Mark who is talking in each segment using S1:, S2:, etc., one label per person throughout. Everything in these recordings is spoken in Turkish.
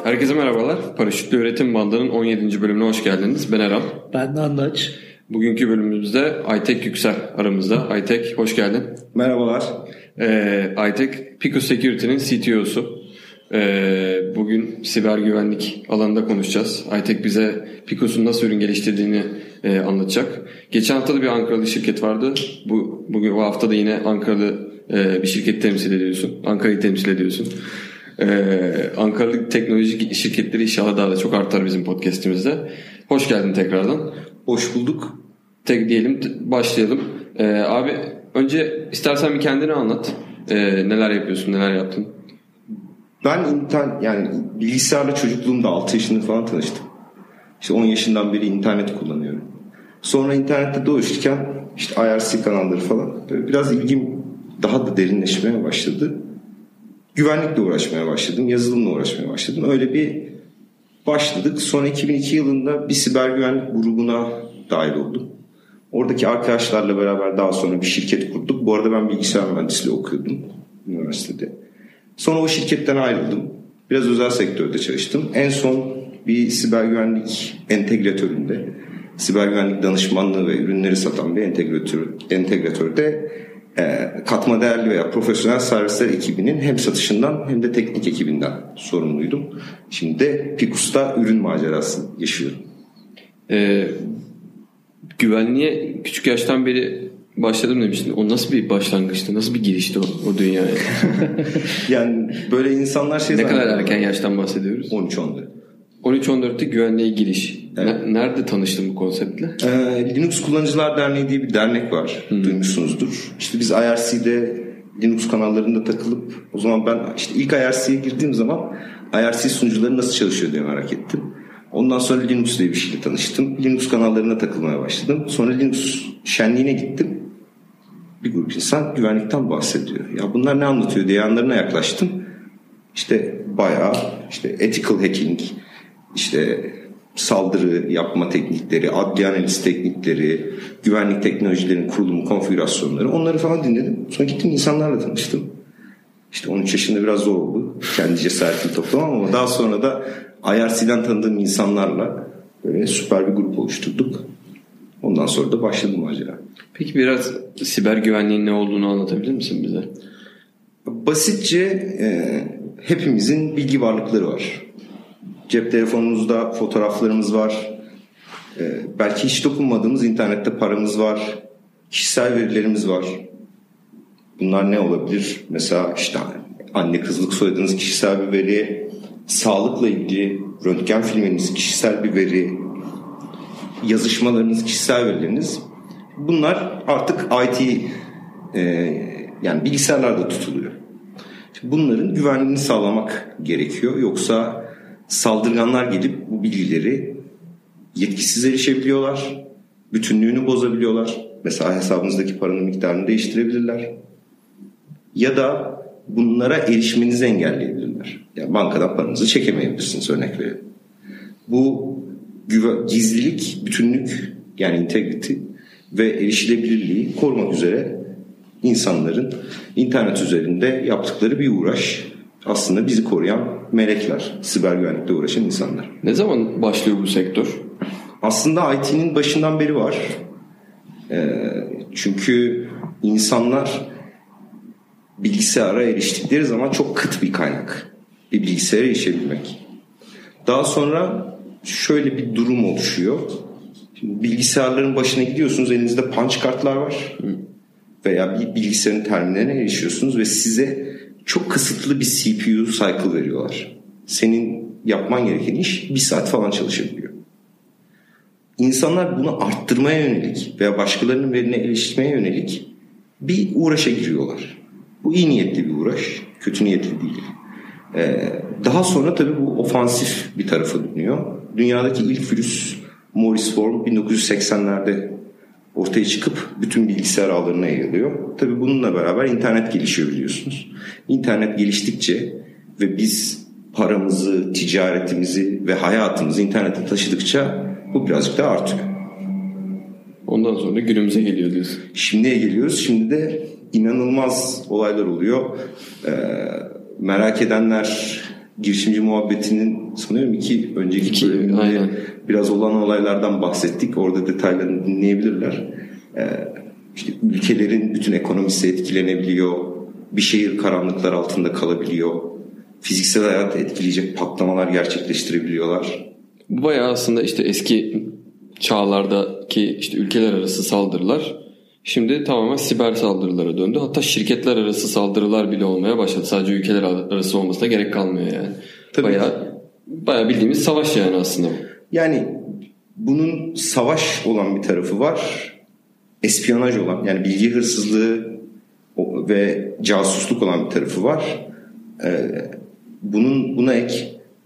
S1: Herkese merhabalar. Paraşütlü Öğretim Bandı'nın 17. bölümüne hoş geldiniz. Ben Erhan.
S2: Ben de Andaç.
S1: Bugünkü bölümümüzde Aytek Yüksel aramızda. Aytek hoş geldin.
S3: Merhabalar.
S1: Aytek, Picus Security'nin CTO'su. Bugün siber güvenlik alanında konuşacağız. Aytek bize Picus'un nasıl ürün geliştirdiğini anlatacak. Geçen hafta da bir Ankaralı şirket vardı. Bu hafta da yine Ankaralı bir şirket temsil ediyorsun. Ankara'yı temsil ediyorsun. Ankaralı teknoloji şirketleri inşallah daha da çok artar bizim podcast'imizde. Hoş geldin tekrardan.
S3: Hoş bulduk.
S1: Başlayalım. Abi önce istersen bir kendini anlat. Neler yapıyorsun, neler yaptın?
S3: Ben bilgisayarla çocukluğumda 6 yaşında falan tanıştım. İşte 10 yaşından beri internet kullanıyorum. Sonra internette dolaşırken işte IRC kanalları falan biraz ilgim daha da derinleşmeye başladı. Güvenlikle uğraşmaya başladım, yazılımla uğraşmaya başladım. Öyle bir başladık. Sonra 2002 yılında bir siber güvenlik grubuna dahil oldum. Oradaki arkadaşlarla beraber daha sonra bir şirket kurduk. Bu arada ben bilgisayar mühendisliği okuyordum üniversitede. Sonra o şirketten ayrıldım. Biraz özel sektörde çalıştım. En son bir siber güvenlik entegratöründe, siber güvenlik danışmanlığı ve ürünleri satan bir entegratörde katma değerli veya profesyonel servisler ekibinin hem satışından hem de teknik ekibinden sorumluydum. Şimdi de Picus'ta ürün macerası yaşıyorum.
S1: Güvenliğe küçük yaştan beri başladım demiştin. O nasıl bir başlangıçtı? Nasıl bir girişti o dünyaya?
S3: Yani böyle insanlar
S1: ne kadar erken yaştan bahsediyoruz?
S3: 13-14.
S1: 13-14'te güvenliğe giriş. Evet. Nerede tanıştın bu konseptle?
S3: Linux Kullanıcılar Derneği diye bir dernek var. Duymuşsunuzdur. İşte biz IRC'de Linux kanallarında takılıp o zaman ben işte ilk IRC'ye girdiğim zaman IRC sunucuları nasıl çalışıyor diye merak ettim. Ondan sonra Linux diye bir şeyle tanıştım. Linux kanallarına takılmaya başladım. Sonra Linux şenliğine gittim. Bir grup insan güvenlikten bahsediyor. Ya bunlar ne anlatıyor diye yanlarına yaklaştım. İşte bayağı işte ethical hacking, işte saldırı yapma teknikleri, adli analiz teknikleri, güvenlik teknolojilerinin kurulumu, konfigürasyonları, onları falan dinledim. Sonra gittim insanlarla tanıştım. İşte 13 yaşında biraz zor oldu. Kendi cesaretimi toplamam ama daha sonra da IRC'den tanıdığım insanlarla böyle süper bir grup oluşturduk. Ondan sonra da başladı macera.
S1: Peki biraz siber güvenliğin ne olduğunu anlatabilir misin bize?
S3: Basitçe hepimizin bilgi varlıkları var. Cep telefonumuzda fotoğraflarımız var. Belki hiç dokunmadığımız internette paramız var. Kişisel verilerimiz var. Bunlar ne olabilir? Mesela işte anne kızlık soyadınız kişisel bir veri, sağlıkla ilgili röntgen filminiz kişisel bir veri, yazışmalarınız kişisel verileriniz. Bunlar artık IT yani bilgisayarlarda tutuluyor. Bunların güvenliğini sağlamak gerekiyor. Yoksa saldırganlar gelip bu bilgileri yetkisiz erişebiliyorlar. Bütünlüğünü bozabiliyorlar. Mesela hesabınızdaki paranın miktarını değiştirebilirler. Ya da bunlara erişmenizi engelleyebilirler. Yani bankadan paranızı çekemeyebilirsiniz, örnek verelim. Bu gizlilik, bütünlük yani integrity ve erişilebilirliği korumak üzere insanların internet üzerinde yaptıkları bir uğraş. Aslında bizi koruyan melekler, siber güvenlikle uğraşan insanlar.
S1: Ne zaman başlıyor bu sektör?
S3: Aslında IT'nin başından beri var. Çünkü insanlar bilgisayara eriştikleri zaman çok kıt bir kaynak. Bir bilgisayara erişebilmek. Daha sonra şöyle bir durum oluşuyor. Şimdi bilgisayarların başına gidiyorsunuz, elinizde punch kartlar var. Veya bir bilgisayarın terminaline erişiyorsunuz ve size çok kısıtlı bir CPU cycle veriyorlar. Senin yapman gereken iş 1 saat falan çalışabiliyor. İnsanlar bunu arttırmaya yönelik veya başkalarının verine erişmeye yönelik bir uğraşa giriyorlar. Bu iyi niyetli bir uğraş, kötü niyetli değil. Daha sonra tabii bu ofansif bir tarafa dönüyor. Dünyadaki ilk virüs Morris Worm 1980'lerde ortaya çıkıp bütün bilgisayar ağlarına yayılıyor. Tabii bununla beraber internet gelişiyor biliyorsunuz. İnternet geliştikçe ve biz paramızı, ticaretimizi ve hayatımızı internete taşıdıkça bu birazcık daha artıyor.
S1: Ondan sonra günümüze geliyor diyorsun.
S3: Şimdiye geliyoruz. Şimdi de inanılmaz olaylar oluyor. Merak edenler girişimci muhabbetinin sanıyorum önceki bölümde biraz olan olaylardan bahsettik. Orada detaylarını dinleyebilirler. İşte ülkelerin bütün ekonomisi etkilenebiliyor. Bir şehir karanlıklar altında kalabiliyor. Fiziksel hayatı etkileyecek patlamalar gerçekleştirebiliyorlar.
S1: Bu bayağı aslında işte eski çağlardaki işte ülkeler arası saldırılar şimdi tamamen siber saldırılara döndü. Hatta şirketler arası saldırılar bile olmaya başladı. Sadece ülkeler arası olmasına gerek kalmıyor yani.
S3: Tabii.
S1: Bayağı bildiğimiz savaş yani aslında.
S3: Yani bunun savaş olan bir tarafı var. Espiyonaj olan, yani bilgi hırsızlığı ve casusluk olan bir tarafı var. Buna ek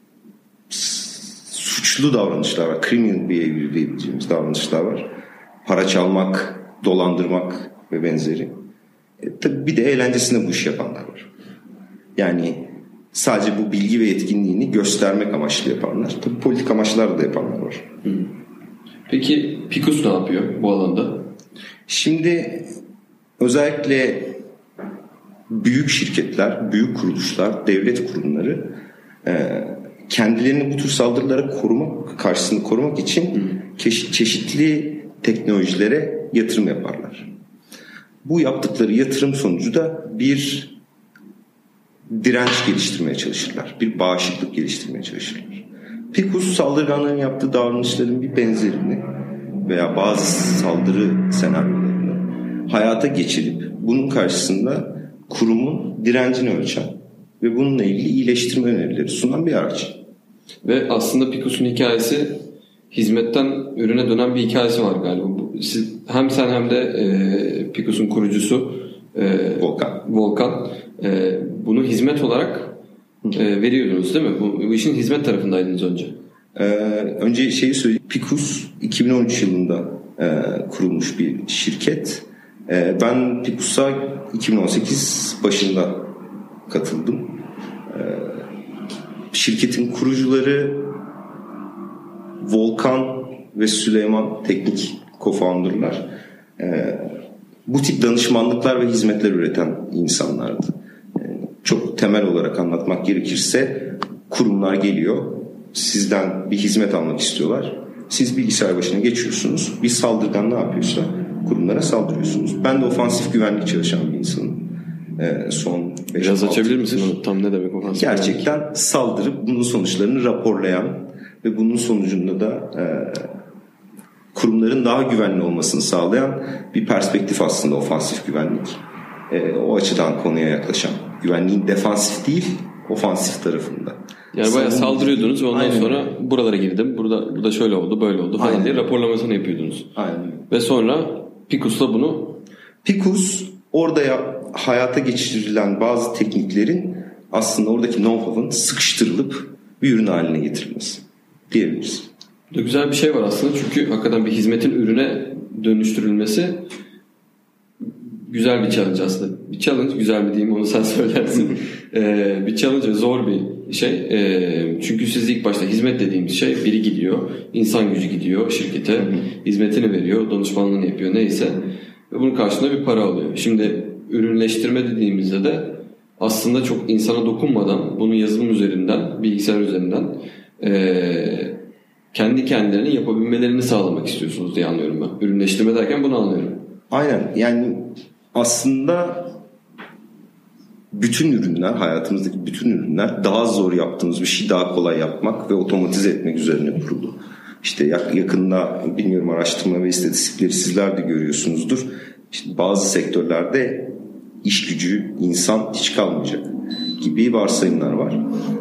S3: suçlu davranışlar var. Criminal behavior diyebileceğimiz davranışlar var. Para çalmak, dolandırmak ve benzeri. Tabii bir de eğlencesine bu iş yapanlar var. Yani sadece bu bilgi ve yetkinliğini göstermek amaçlı yapanlar. Tabii politik amaçlarla da yapanlar var.
S1: Peki Picus ne yapıyor bu alanda?
S3: Şimdi özellikle büyük şirketler, büyük kuruluşlar, devlet kurumları kendilerini bu tür saldırılara karşısında korumak için çeşitli teknolojilere yatırım yaparlar. Bu yaptıkları yatırım sonucu da bir direnç geliştirmeye çalışırlar. Bir bağışıklık geliştirmeye çalışırlar. Picus saldırganların yaptığı davranışların bir benzerini veya bazı saldırı senaryolarını hayata geçirip bunun karşısında kurumun direncini ölçen ve bununla ilgili iyileştirme önerileri sunan bir araç.
S1: Ve aslında Picus'un hikayesi hizmetten ürüne dönen bir hikayesi var galiba. Hem sen hem de Picus'un kurucusu Volkan bunu hizmet olarak veriyordunuz değil mi? Bu işin hizmet tarafındaydınız önce.
S3: Önce şeyi söyleyeyim. Picus 2013 yılında kurulmuş bir şirket. Ben Picus'a 2018 başında katıldım. Şirketin kurucuları Volkan ve Süleyman teknik co-founder'lar. Bu tip danışmanlıklar ve hizmetler üreten insanlardı. Çok temel olarak anlatmak gerekirse kurumlar geliyor. Sizden bir hizmet almak istiyorlar. Siz bilgisayar başına geçiyorsunuz. Bir saldırgan ne yapıyorsa kurumlara saldırıyorsunuz. Ben de ofansif güvenlik çalışan bir insanım. Son 5
S1: Biraz açabilir misin onu? Tam ne demek ofansif
S3: gerçekten güvenlik? Saldırıp bunun sonuçlarını raporlayan ve bunun sonucunda da kurumların daha güvenli olmasını sağlayan bir perspektif aslında ofansif güvenlik. O açıdan konuya yaklaşan. Güvenliğin defansif değil, ofansif tarafında.
S1: Yani bayağı saldırıyordunuz ve ondan sonra buralara girdim. Burada şöyle oldu, böyle oldu falan diye raporlamasını yapıyordunuz.
S3: Aynen.
S1: Ve sonra Picus'la bunu...
S3: Picus orada hayata geçirilen bazı tekniklerin aslında oradaki know-how'ın sıkıştırılıp bir ürün haline getirilmesi diyebiliriz.
S1: Bu da güzel bir şey var aslında çünkü hakikaten bir hizmetin ürüne dönüştürülmesi güzel bir challenge aslında. Bir challenge, güzel mi diyeyim onu sen söylersin. Bir challenge ve zor bir şey. Çünkü siz ilk başta hizmet dediğimiz şey biri gidiyor, insan gücü gidiyor şirkete, hizmetini veriyor, danışmanlığını yapıyor neyse ve bunun karşılığında bir para alıyor. Şimdi ürünleştirme dediğimizde de aslında çok insana dokunmadan bunu yazılım üzerinden, bilgisayar üzerinden kendi kendilerini yapabilmelerini sağlamak istiyorsunuz diye anlıyorum ben. Ürünleştirme derken bunu anlıyorum.
S3: Aynen, yani aslında bütün ürünler, hayatımızdaki bütün ürünler daha zor yaptığımız bir şey daha kolay yapmak ve otomatize etmek üzerine kuruldu. İşte yakında bilmiyorum araştırma ve istatistikleri sizler de görüyorsunuzdur. İşte bazı sektörlerde iş gücü, insan hiç kalmayacak gibi varsayımlar var.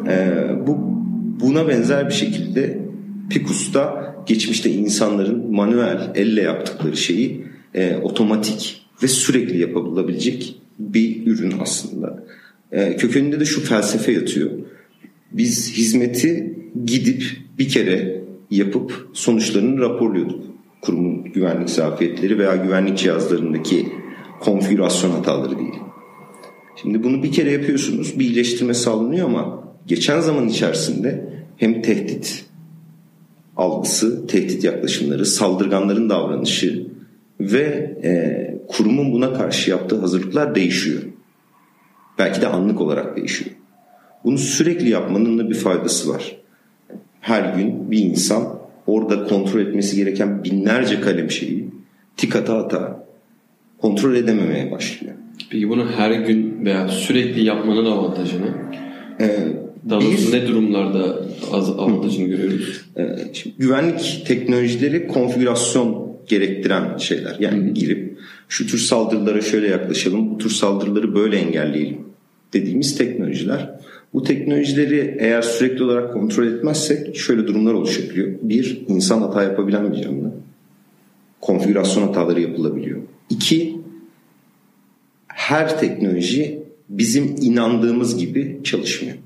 S3: Buna benzer bir şekilde Picus'ta geçmişte insanların manuel, elle yaptıkları şeyi otomatik ve sürekli yapılabilecek bir ürün aslında. Kökeninde de şu felsefe yatıyor. Biz hizmeti gidip bir kere yapıp sonuçlarını raporluyorduk. Kurumun güvenlik zafiyetleri veya güvenlik cihazlarındaki konfigürasyon hataları değil. Şimdi bunu bir kere yapıyorsunuz, bir iyileştirme sağlanıyor ama geçen zaman içerisinde hem tehdit algısı, tehdit yaklaşımları, saldırganların davranışı ve kurumun buna karşı yaptığı hazırlıklar değişiyor. Belki de anlık olarak değişiyor. Bunu sürekli yapmanın da bir faydası var. Her gün bir insan orada kontrol etmesi gereken binlerce kalem şeyi tik ata kontrol edememeye başlıyor.
S1: Peki bunu her gün veya sürekli yapmanın avantajı ne? Daha doğrusu ne durumlarda avantajını görüyoruz?
S3: Şimdi güvenlik teknolojileri konfigürasyon gerektiren şeyler. Yani girip şu tür saldırılara şöyle yaklaşalım, bu tür saldırıları böyle engelleyelim dediğimiz teknolojiler. Bu teknolojileri eğer sürekli olarak kontrol etmezsek şöyle durumlar oluşabiliyor. Bir, insan hata yapabilen bir canlı. Konfigürasyon hataları yapılabiliyor. İki, her teknoloji bizim inandığımız gibi çalışmıyor.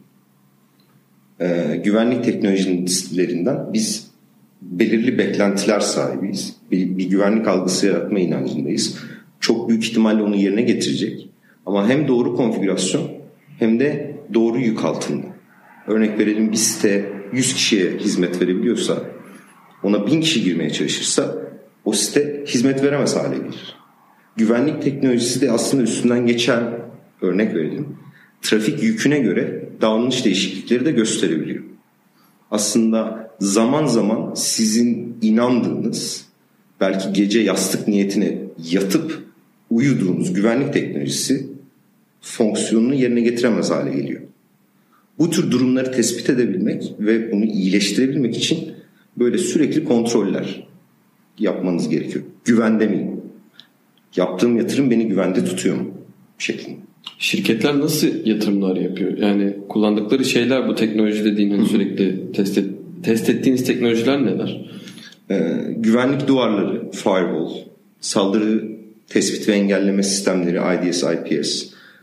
S3: Güvenlik teknolojilerinden biz belirli beklentiler sahibiyiz. Bir güvenlik algısı yaratma inancındayız. Çok büyük ihtimalle onu yerine getirecek. Ama hem doğru konfigürasyon hem de doğru yük altında. Örnek verelim, bir site 100 kişiye hizmet verebiliyorsa, ona 1000 kişi girmeye çalışırsa o site hizmet veremez hale gelir. Güvenlik teknolojisi de aslında üstünden geçen, örnek verelim, trafik yüküne göre davranış değişiklikleri de gösterebiliyor. Aslında zaman zaman sizin inandığınız, belki gece yastık niyetine yatıp uyuduğunuz güvenlik teknolojisi fonksiyonunu yerine getiremez hale geliyor. Bu tür durumları tespit edebilmek ve bunu iyileştirebilmek için böyle sürekli kontroller yapmanız gerekiyor. Güvende miyim? Yaptığım yatırım beni güvende tutuyor mu? Şeklinde.
S1: Şirketler nasıl yatırımlar yapıyor? Yani kullandıkları şeyler, bu teknoloji dediğin hani sürekli test ettiğiniz teknolojiler neler?
S3: Güvenlik duvarları, firewall, saldırı tespit ve engelleme sistemleri, IDS, IPS,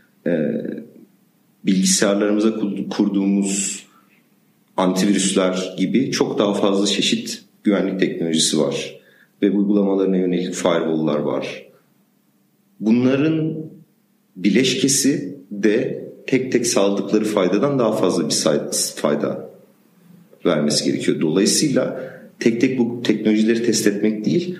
S3: bilgisayarlarımıza kurduğumuz antivirüsler gibi çok daha fazla çeşit güvenlik teknolojisi var. Web uygulamalarına yönelik firewall'lar var. Bunların bileşkesi de tek tek sağladıkları faydadan daha fazla bir fayda vermesi gerekiyor. Dolayısıyla tek tek bu teknolojileri test etmek değil,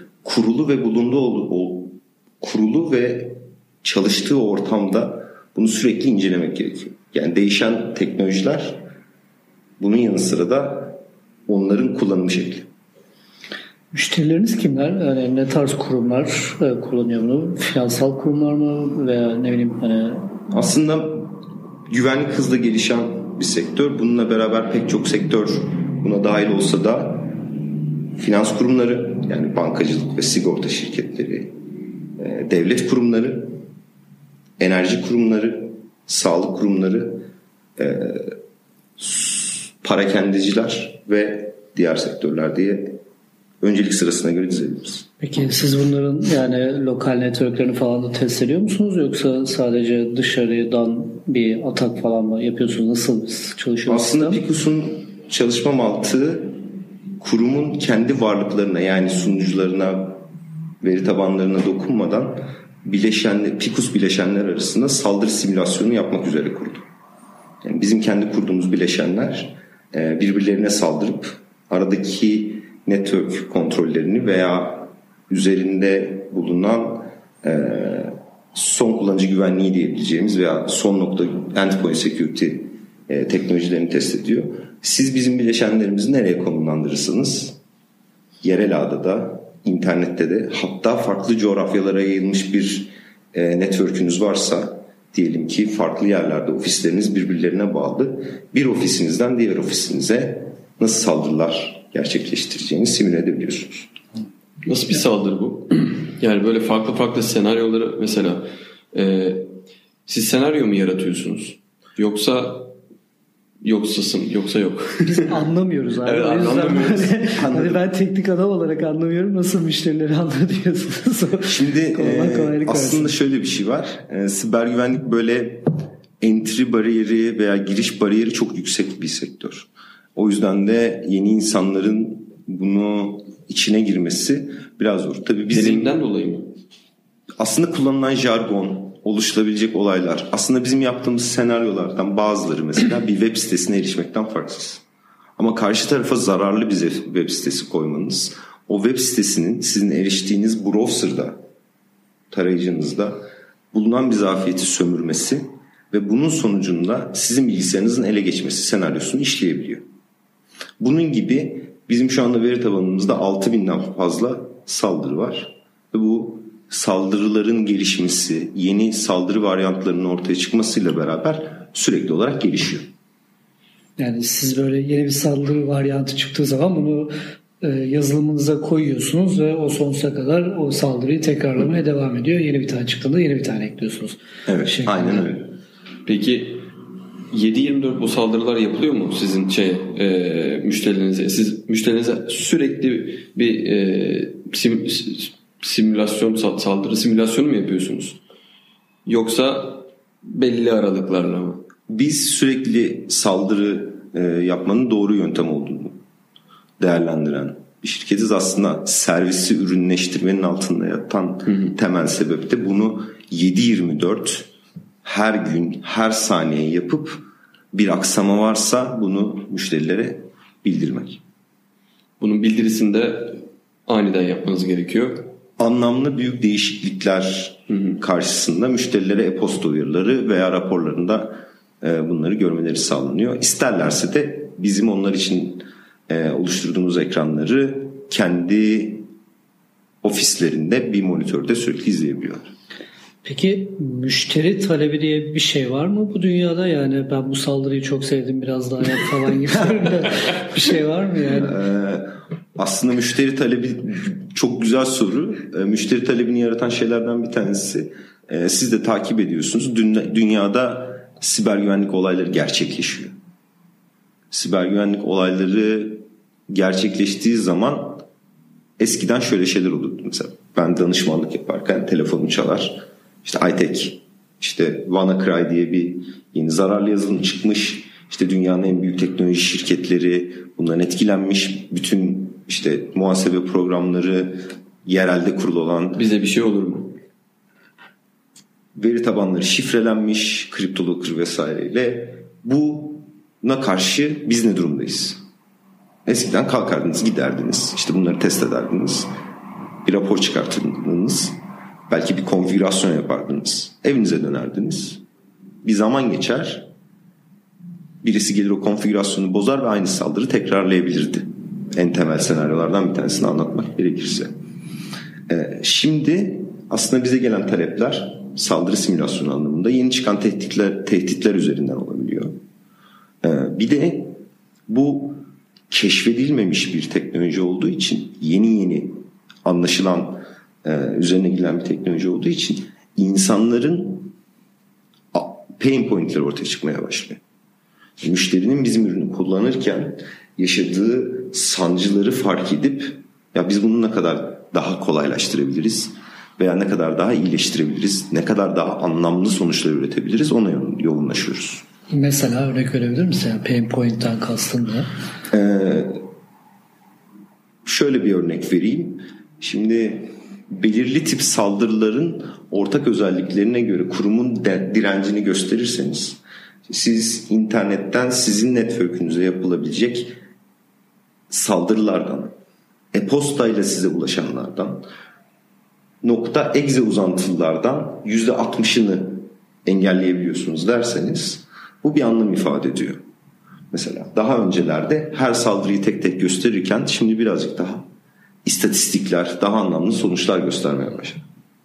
S3: kurulu ve çalıştığı ortamda bunu sürekli incelemek gerekiyor. Yani değişen teknolojiler, bunun yanı sıra da onların kullanım şekli.
S2: Müşterileriniz kimler? Yani ne tarz kurumlar kullanıyor bunu? Finansal kurumlar mı veya ne bileyim hani...
S3: Aslında güvenlik hızla gelişen bir sektör. Bununla beraber pek çok sektör buna dahil olsa da finans kurumları, yani bankacılık ve sigorta şirketleri, devlet kurumları, enerji kurumları, sağlık kurumları, parakendeciler ve diğer sektörler diye öncelik sırasına göre dizebiliriz.
S2: Peki siz bunların yani lokal networklerini falan da test ediyor musunuz, yoksa sadece dışarıdan bir atak falan mı yapıyorsunuz? Nasıl çalışıyor?
S3: Aslında Picus'un çalışma mantığı kurumun kendi varlıklarına, yani sunucularına, veri tabanlarına dokunmadan Picus bileşenler arasında saldırı simülasyonu yapmak üzere kurdu. Yani bizim kendi kurduğumuz bileşenler birbirlerine saldırıp aradaki network kontrollerini veya üzerinde bulunan son kullanıcı güvenliği diyebileceğimiz veya son nokta endpoint security teknolojilerini test ediyor. Siz bizim bileşenlerimizi nereye konumlandırırsınız? Yerel ağda da, internette de, hatta farklı coğrafyalara yayılmış bir network'ünüz varsa, diyelim ki farklı yerlerde ofisleriniz birbirlerine bağlı, bir ofisinizden diğer ofisinize nasıl saldırılar gerçekleştireceğini simüle edebiliyorsunuz.
S1: Nasıl bir saldırı bu? Yani böyle farklı senaryoları mesela siz senaryo mu yaratıyorsunuz? Yoksa yok.
S2: Biz anlamıyoruz abi.
S1: Evet,
S2: o yüzden
S1: anlamıyoruz.
S2: Hani ben teknik adam olarak anlamıyorum. Nasıl müşterileri anlatıyorsunuz?
S3: Şimdi aslında şöyle bir şey var. Siber güvenlik böyle entry bariyeri veya giriş bariyeri çok yüksek bir sektör. O yüzden de yeni insanların bunu içine girmesi biraz zor. Tabii
S1: deneyimden dolayı mı?
S3: Aslında kullanılan jargon, oluşturabilecek olaylar, aslında bizim yaptığımız senaryolardan bazıları mesela bir web sitesine erişmekten farksız. Ama karşı tarafa zararlı bir web sitesi koymanız, o web sitesinin sizin eriştiğiniz browser'da, tarayıcınızda bulunan bir zafiyeti sömürmesi ve bunun sonucunda sizin bilgisayarınızın ele geçmesi senaryosunu işleyebiliyor. Bunun gibi bizim şu anda veri tabanımızda 6.000'den fazla saldırı var ve bu saldırıların gelişmesi, yeni saldırı varyantlarının ortaya çıkmasıyla beraber sürekli olarak gelişiyor.
S2: Yani siz böyle yeni bir saldırı varyantı çıktığı zaman bunu yazılımınıza koyuyorsunuz ve o sonsuza kadar o saldırıyı tekrarlamaya devam ediyor. Yeni bir tane çıktığında yeni bir tane ekliyorsunuz.
S3: Evet, aynen öyle.
S1: Peki 7/24 bu saldırılar yapılıyor mu sizin müşterilerinize? Siz müşterilerinize sürekli bir saldırı simülasyonu mu yapıyorsunuz? Yoksa belli aralıklarla mı?
S3: Biz sürekli saldırı yapmanın doğru yöntem olduğunu değerlendiren bir şirketiz. Aslında servisi ürünleştirmenin altında yatan temel sebep de bunu 7/24 her gün, her saniye yapıp bir aksama varsa bunu müşterilere bildirmek.
S1: Bunun bildirisini de aniden yapmanız gerekiyor.
S3: Anlamlı büyük değişiklikler karşısında müşterilere e-posta uyarıları veya raporlarında bunları görmeleri sağlanıyor. İsterlerse de bizim onlar için oluşturduğumuz ekranları kendi ofislerinde bir monitörde sürekli izleyebiliyorlar.
S2: Peki müşteri talebi diye bir şey var mı bu dünyada? Yani ben bu saldırıyı çok sevdim, biraz daha yap falan gibi bir şey var mı yani?
S3: Aslında müşteri talebi çok güzel soru. Müşteri talebini yaratan şeylerden bir tanesi, siz de takip ediyorsunuz. Dünyada siber güvenlik olayları gerçekleşiyor. Siber güvenlik olayları gerçekleştiği zaman eskiden şöyle şeyler olurdu. Mesela ben danışmanlık yaparken telefonum çalar. İşte iTech, işte WannaCry diye bir yeni zararlı yazılım çıkmış. İşte dünyanın en büyük teknoloji şirketleri bundan etkilenmiş. Bütün işte muhasebe programları yerelde kurulu olan.
S1: Bize bir şey olur mu?
S3: Veri tabanları şifrelenmiş, kriptolocker vesaireyle. Buna karşı biz ne durumdayız? Eskiden kalkardınız, giderdiniz. İşte bunları test ederdiniz. Bir rapor çıkartırdınız. Belki bir konfigürasyon yapardınız. Evinize dönerdiniz. Bir zaman geçer. Birisi gelir o konfigürasyonu bozar ve aynı saldırı tekrarlayabilirdi. En temel senaryolardan bir tanesini anlatmak gerekirse. Şimdi aslında bize gelen talepler saldırı simülasyonu anlamında yeni çıkan tehditler üzerinden olabiliyor. Bir de bu keşfedilmemiş bir teknoloji olduğu için yeni anlaşılan üzerine gidilen bir teknoloji olduğu için insanların pain point'leri ortaya çıkmaya başlıyor. Müşterinin bizim ürünü kullanırken yaşadığı sancıları fark edip ya biz bunu ne kadar daha kolaylaştırabiliriz veya ne kadar daha iyileştirebiliriz, ne kadar daha anlamlı sonuçlar üretebiliriz ona yoğunlaşıyoruz.
S2: Mesela örnek verebilir misin? Yani pain point'ten kastın ne?
S3: Şöyle bir örnek vereyim. Şimdi belirli tip saldırıların ortak özelliklerine göre kurumun direncini gösterirseniz siz internetten sizin network'ünüze yapılabilecek saldırılardan, e-postayla size ulaşanlardan, .exe uzantılılardan %60'ını engelleyebiliyorsunuz derseniz bu bir anlam ifade ediyor. Mesela daha öncelerde her saldırıyı tek tek gösterirken şimdi birazcık daha istatistikler, daha anlamlı sonuçlar göstermeye başladı.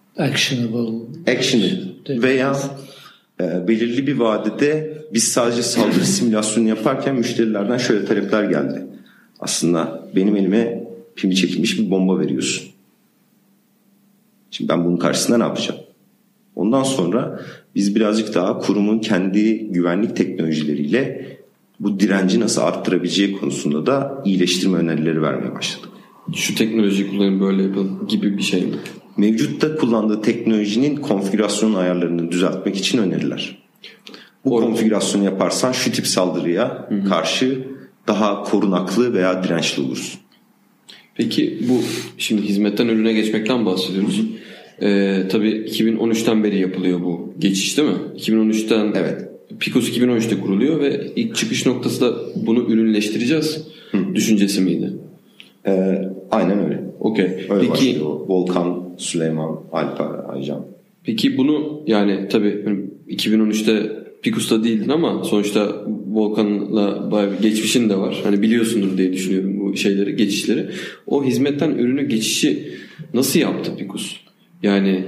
S3: Actionable veya belirli bir vadede biz sadece saldırı simülasyonu yaparken müşterilerden şöyle talepler geldi. Aslında benim elime pimi çekilmiş bir bomba veriyorsun. Şimdi ben bunun karşısında ne yapacağım? Ondan sonra biz birazcık daha kurumun kendi güvenlik teknolojileriyle bu direnci nasıl arttırabileceği konusunda da iyileştirme önerileri vermeye başladık.
S1: Şu teknolojiyi kullanın böyle yapın gibi bir şey mi?
S3: Mevcutta kullandığı teknolojinin konfigürasyon ayarlarını düzeltmek için öneriler. Bu konfigürasyonu yaparsan şu tip saldırıya karşı daha korunaklı veya dirençli olursun.
S1: Peki bu şimdi hizmetten ürüne geçmekten bahsediyoruz. Tabii 2013'ten beri yapılıyor bu geçiş değil mi? 2013'ten
S3: evet.
S1: Picos 2013'te kuruluyor ve ilk çıkış noktası da bunu ürünleştireceğiz düşüncesi miydi?
S3: Aynen öyle.
S1: Okay.
S3: Öyle peki, başlıyor. Volkan, Süleyman, Alper, Aycan.
S1: Peki bunu yani tabii 2013'te Picus'ta değildin ama sonuçta Volkan'la bayağı bir geçmişin de var. Hani biliyorsundur diye düşünüyorum bu şeyleri, geçişleri. O hizmetten ürünü geçişi nasıl yaptı Picus? Yani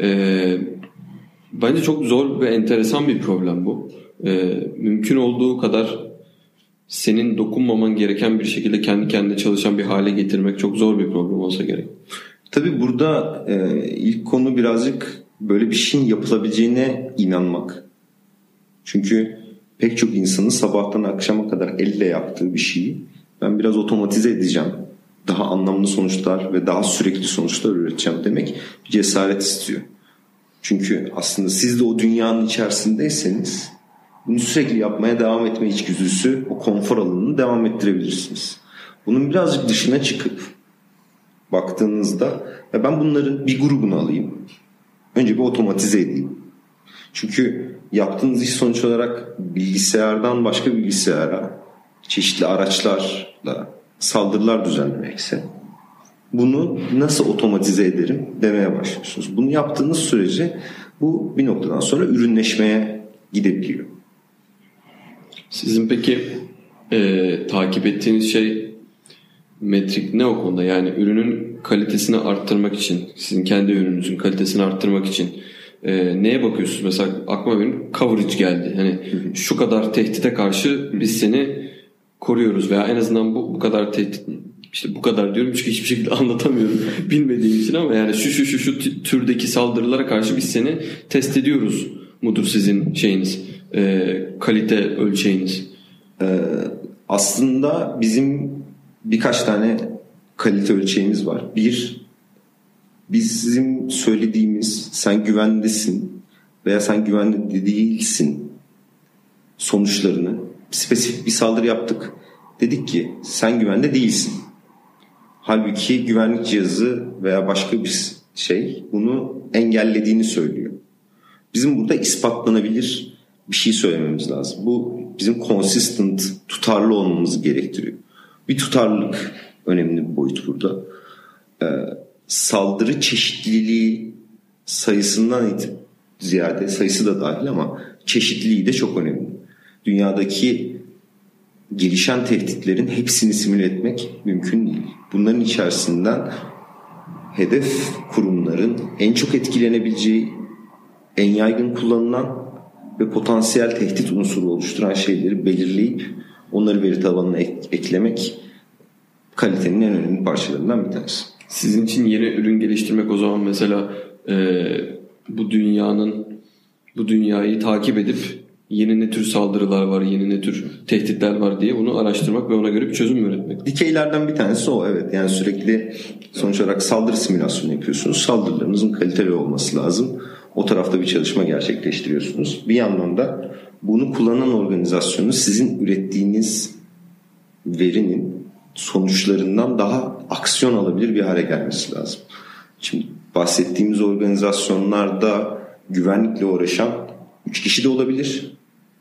S1: bence çok zor ve enteresan bir problem bu. Mümkün olduğu kadar senin dokunmaman gereken bir şekilde kendi kendine çalışan bir hale getirmek çok zor bir problem olsa gerek.
S3: Tabii burada ilk konu birazcık böyle bir şeyin yapılabileceğine inanmak. Çünkü pek çok insanın sabahtan akşama kadar elle yaptığı bir şeyi ben biraz otomatize edeceğim. Daha anlamlı sonuçlar ve daha sürekli sonuçlar üreteceğim demek bir cesaret istiyor. Çünkü aslında siz de o dünyanın içerisindeyseniz bunu sürekli yapmaya devam etme içgüdüsü, o konfor alanını devam ettirebilirsiniz. Bunun birazcık dışına çıkıp baktığınızda ben bunların bir grubunu alayım. Önce bir otomatize edeyim. Çünkü yaptığınız iş sonuç olarak bilgisayardan başka bilgisayara çeşitli araçlarla saldırılar düzenlemekse bunu nasıl otomatize ederim demeye başlıyorsunuz. Bunu yaptığınız sürece bu bir noktadan sonra ürünleşmeye gidebiliyor.
S1: Sizin peki takip ettiğiniz şey metrik ne o konuda? Yani ürünün kalitesini arttırmak için, sizin kendi ürününüzün kalitesini arttırmak için neye bakıyorsunuz? Mesela aklıma benim coverage geldi. Hani şu kadar tehdite karşı biz seni koruyoruz veya en azından bu kadar tehdit, işte bu kadar diyorum çünkü hiçbir şekilde anlatamıyorum bilmediğim için, ama yani şu türdeki saldırılara karşı biz seni test ediyoruz mudur sizin şeyiniz, kalite ölçeğiniz?
S3: Aslında bizim birkaç tane kalite ölçeğimiz var. Bir, bizim söylediğimiz sen güvendesin veya sen güvende değilsin sonuçlarını, spesifik bir saldırı yaptık. Dedik ki sen güvende değilsin. Halbuki güvenlik cihazı veya başka bir şey bunu engellediğini söylüyor. Bizim burada ispatlanabilir bir şey söylememiz lazım. Bu bizim consistent, tutarlı olmamızı gerektiriyor. Bir tutarlılık önemli bir boyut burada. Saldırı çeşitliliği sayısından ziyade, sayısı da dahil ama çeşitliliği de çok önemli. Dünyadaki gelişen tehditlerin hepsini simüle etmek mümkün değil. Bunların içerisinden hedef kurumların en çok etkilenebileceği, en yaygın kullanılan ve potansiyel tehdit unsuru oluşturan şeyleri belirleyip onları veri tabanına eklemek kalitenin en önemli parçalarından bir tanesi.
S1: Sizin için yeni ürün geliştirmek o zaman mesela bu dünyayı takip edip yeni ne tür saldırılar var, yeni ne tür tehditler var diye bunu araştırmak ve ona göre bir çözüm üretmek.
S3: Dikeylerden bir tanesi o, evet. Yani sürekli sonuç olarak saldırı simülasyonu yapıyorsunuz. Saldırılarınızın kaliteli olması lazım. O tarafta bir çalışma gerçekleştiriyorsunuz. Bir yandan da bunu kullanan organizasyonu sizin ürettiğiniz verinin sonuçlarından daha aksiyon alabilir bir hale gelmesi lazım. Şimdi bahsettiğimiz organizasyonlarda güvenlikle uğraşan 3 kişi de olabilir.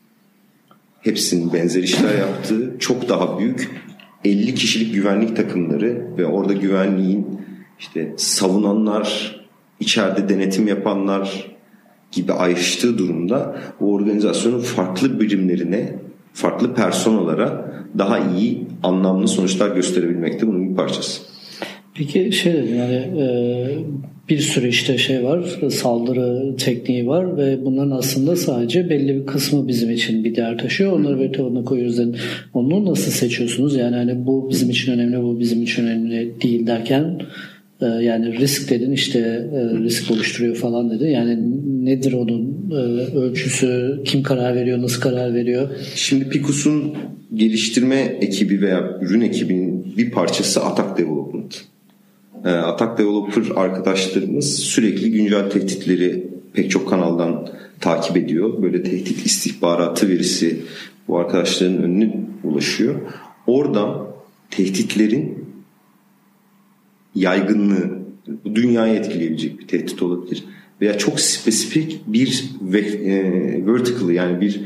S3: Hepsinin benzer işler yaptığı çok daha büyük 50 kişilik güvenlik takımları ve orada güvenliğin işte savunanlar, içeride denetim yapanlar gibi ayrıştığı durumda bu organizasyonun farklı birimlerine, farklı personalara daha iyi, anlamlı sonuçlar gösterebilmek de bunun bir parçası.
S2: Peki yani bir sürü işte şey var, saldırı tekniği var ve bunların aslında sadece belli bir kısmı bizim için bir değer taşıyor. Onları veri tabanına koyuyoruz. Yani onu nasıl seçiyorsunuz? Yani hani bu bizim için önemli, bu bizim için önemli değil derken yani risk dedin, işte risk oluşturuyor falan dedi. Yani nedir onun ölçüsü? Kim karar veriyor? Nasıl karar veriyor?
S3: Şimdi Picus'un geliştirme ekibi veya ürün ekibinin bir parçası Attack Development. Attack Developer arkadaşlarımız sürekli güncel tehditleri pek çok kanaldan takip ediyor. Böyle tehdit istihbaratı verisi bu arkadaşların önüne ulaşıyor. Oradan tehditlerin yaygınlığı, bu dünyayı etkileyebilecek bir tehdit olabilir. Veya çok spesifik bir vertical, yani bir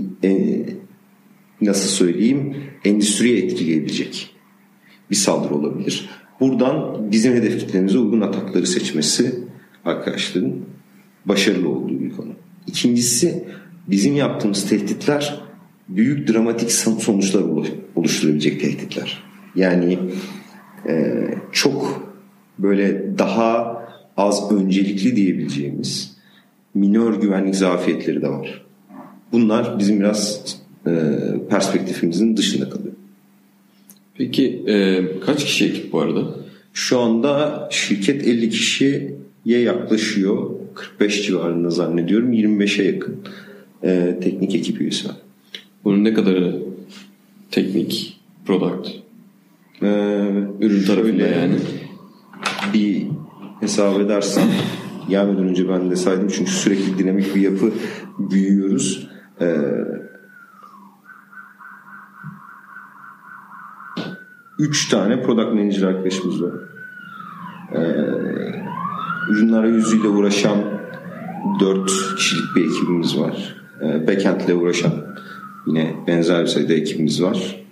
S3: nasıl söyleyeyim, endüstriye etkileyebilecek bir saldırı olabilir. Buradan bizim hedef kitlerimize uygun atakları seçmesi arkadaşların başarılı olduğu bir konu. İkincisi, bizim yaptığımız tehditler büyük dramatik sonuçlar oluşturabilecek tehditler. Yani çok böyle daha az öncelikli diyebileceğimiz minör güvenlik zafiyetleri de var. Bunlar bizim biraz perspektifimizin dışında kalıyor.
S1: Peki kaç kişi ekip bu arada?
S3: Şu anda şirket 50 kişiye yaklaşıyor. 45 civarında zannediyorum. 25'e yakın teknik ekip üyesi var.
S1: Bunun ne kadarı teknik, product? Ürün tarafında yani.
S3: Bir hesap edersem gelmeden önce ben de saydım çünkü sürekli dinamik bir yapı büyüyoruz. 3 tane product manager arkadaşımız var. Ürün arayüzüyle uğraşan 4 kişilik bir ekibimiz var. Backend ile uğraşan yine benzer bir sayıda ekibimiz var.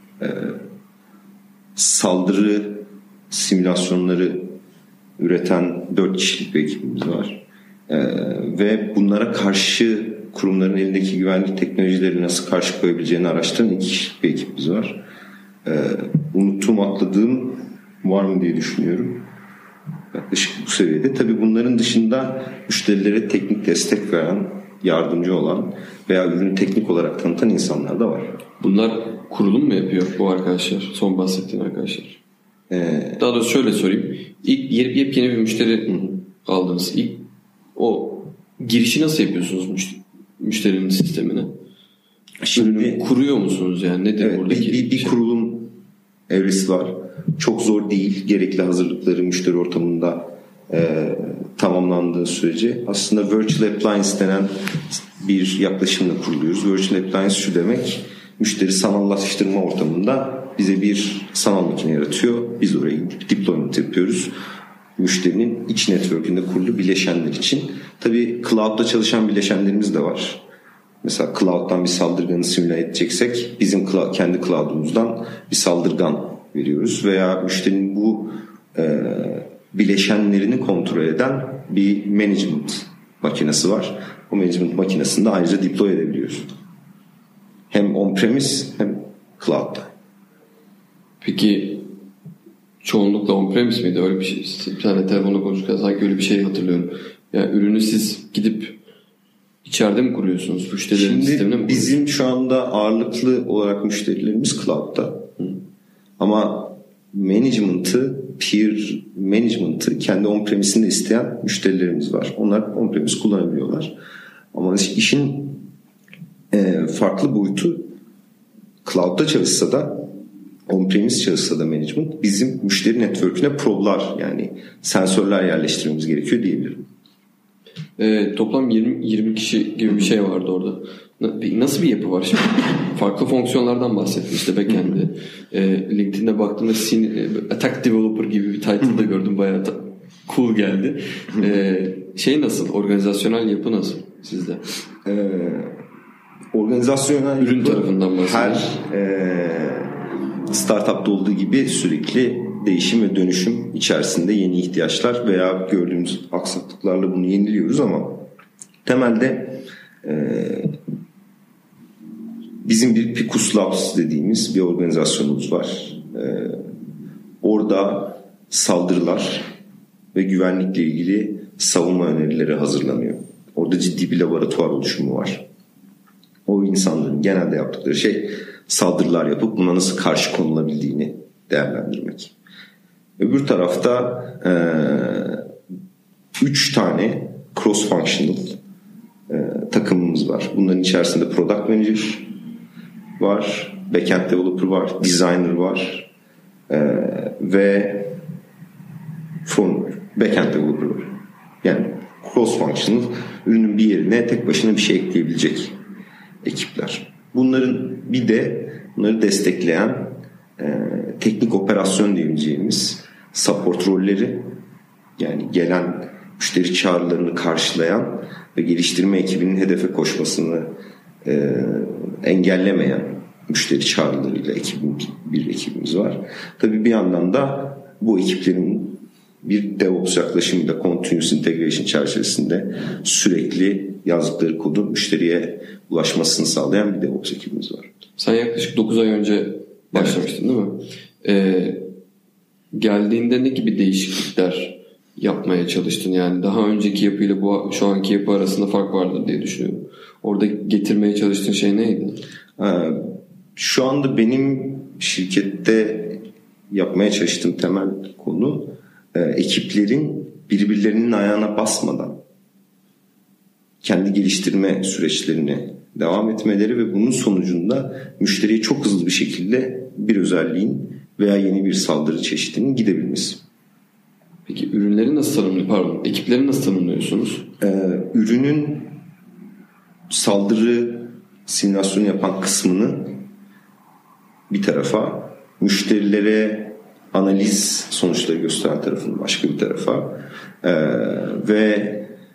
S3: Saldırı simülasyonları üreten 4 kişilik bir ekibimiz var. Ve bunlara karşı kurumların elindeki güvenlik teknolojileri nasıl karşı koyabileceğini araştıran 2 kişilik bir ekibimiz var. Unuttuğum, atladığım var mı diye düşünüyorum. Yaklaşık bu seviyede. Tabii bunların dışında müşterilere teknik destek veren, yardımcı olan veya ürünü teknik olarak tanıtan insanlar da var.
S1: Bunlar kurulum mu yapıyor bu arkadaşlar? Son bahsettiğin arkadaşlar. Daha doğrusu şöyle sorayım. İlk yepyeni bir müşteri aldınız. İlk o girişi nasıl yapıyorsunuz müşterinin sistemine? Şimdi kuruyor musunuz yani? Nedir
S3: evet,
S1: buradaki
S3: bir kurulum evresi var. Çok zor değil. Gerekli hazırlıkları müşteri ortamında tamamlandığı sürece aslında Virtual Appliance denen bir yaklaşımla kuruluyoruz. Virtual Appliance şu demek: müşteri sanallaştırma ortamında bize bir sanal makine yaratıyor. Biz oraya deployment yapıyoruz. Müşterinin iç network'ünde kurulu bileşenler için. Tabii cloud'da çalışan bileşenlerimiz de var. Mesela cloud'dan bir saldırganı simüle edeceksek bizim kendi cloud'umuzdan bir saldırgan veriyoruz veya müşterinin bu bileşenlerini kontrol eden bir management makinesi var. O management makinesini de ayrıca deploy edebiliyoruz. Hem on-premise hem cloud'da.
S1: Peki çoğunlukla on-premise miydi? Öyle bir şey. Bir tane telefonla konuşurken sanki öyle bir şey hatırlıyorum. Yani ürünü siz gidip içeride mi kuruyorsunuz? Müşterilerin sistemine mi?
S3: Bizim şu anda ağırlıklı olarak müşterilerimiz cloud'da. Ama management'ı, peer management'ı kendi on-premise'inde isteyen müşterilerimiz var. Onlar on-premise kullanabiliyorlar. Ama işin farklı boyutu cloud'da çalışsa da on-premise çalışsa da management bizim müşteri network'üne problar yani sensörler yerleştirmemiz gerekiyor diyebilirim.
S1: Toplam 20 kişi gibi bir şey vardı orada. Nasıl bir yapı var şimdi? Farklı fonksiyonlardan bahsettin işte backend'de. LinkedIn'de baktığımda Attack Developer gibi bir title da gördüm. Bayağı cool geldi. Nasıl? Organizasyonel yapı nasıl sizde?
S3: Organizasyonel
S1: ürün tarafından bahsediyorum.
S3: Her startup'ta olduğu gibi sürekli değişim ve dönüşüm içerisinde yeni ihtiyaçlar veya gördüğümüz aksaklıklarla bunu yeniliyoruz ama temelde bizim bir Picus Labs dediğimiz bir organizasyonumuz var. Orada saldırılar ve güvenlikle ilgili savunma önerileri hazırlanıyor. Orada ciddi bir laboratuvar oluşumu var. O insanların genelde yaptıkları şey saldırılar yapıp buna nasıl karşı konulabildiğini değerlendirmek. Öbür tarafta 3 tane cross-functional takımımız var. Bunların içerisinde product manager var, backend developer var, designer var ve backend developer var. Yani cross-functional ürünün bir yerine tek başına bir şey ekleyebilecek ekipler. Bunların bir de bunları destekleyen teknik operasyon diyebileceğimiz support rolleri yani gelen müşteri çağrılarını karşılayan ve geliştirme ekibinin hedefe koşmasını engellemeyen müşteri çağrılarıyla bir ekibimiz var. Tabii bir yandan da bu ekiplerin bir DevOps yaklaşımıyla Continuous Integration çerçevesinde sürekli yazdıkları kodu müşteriye ulaşmasını sağlayan bir DevOps ekibimiz var.
S1: Sen yaklaşık 9 ay önce başlamıştın, değil mi? Geldiğinde ne gibi değişiklikler yapmaya çalıştın? Yani daha önceki yapıyla şu anki yapı arasında fark vardır diye düşünüyorum. Orada getirmeye çalıştığın şey neydi?
S3: Şu anda benim şirkette yapmaya çalıştığım temel konu ekiplerin birbirlerinin ayağına basmadan kendi geliştirme süreçlerini devam etmeleri ve bunun sonucunda müşteriye çok hızlı bir şekilde bir özelliğin veya yeni bir saldırı çeşidinin gidebilmesi.
S1: Peki ürünleri nasıl ekipleri nasıl tanımlıyorsunuz?
S3: Ürünün saldırı simülasyonu yapan kısmını bir tarafa, müşterilere analiz sonuçları gösteren tarafını başka bir tarafa ve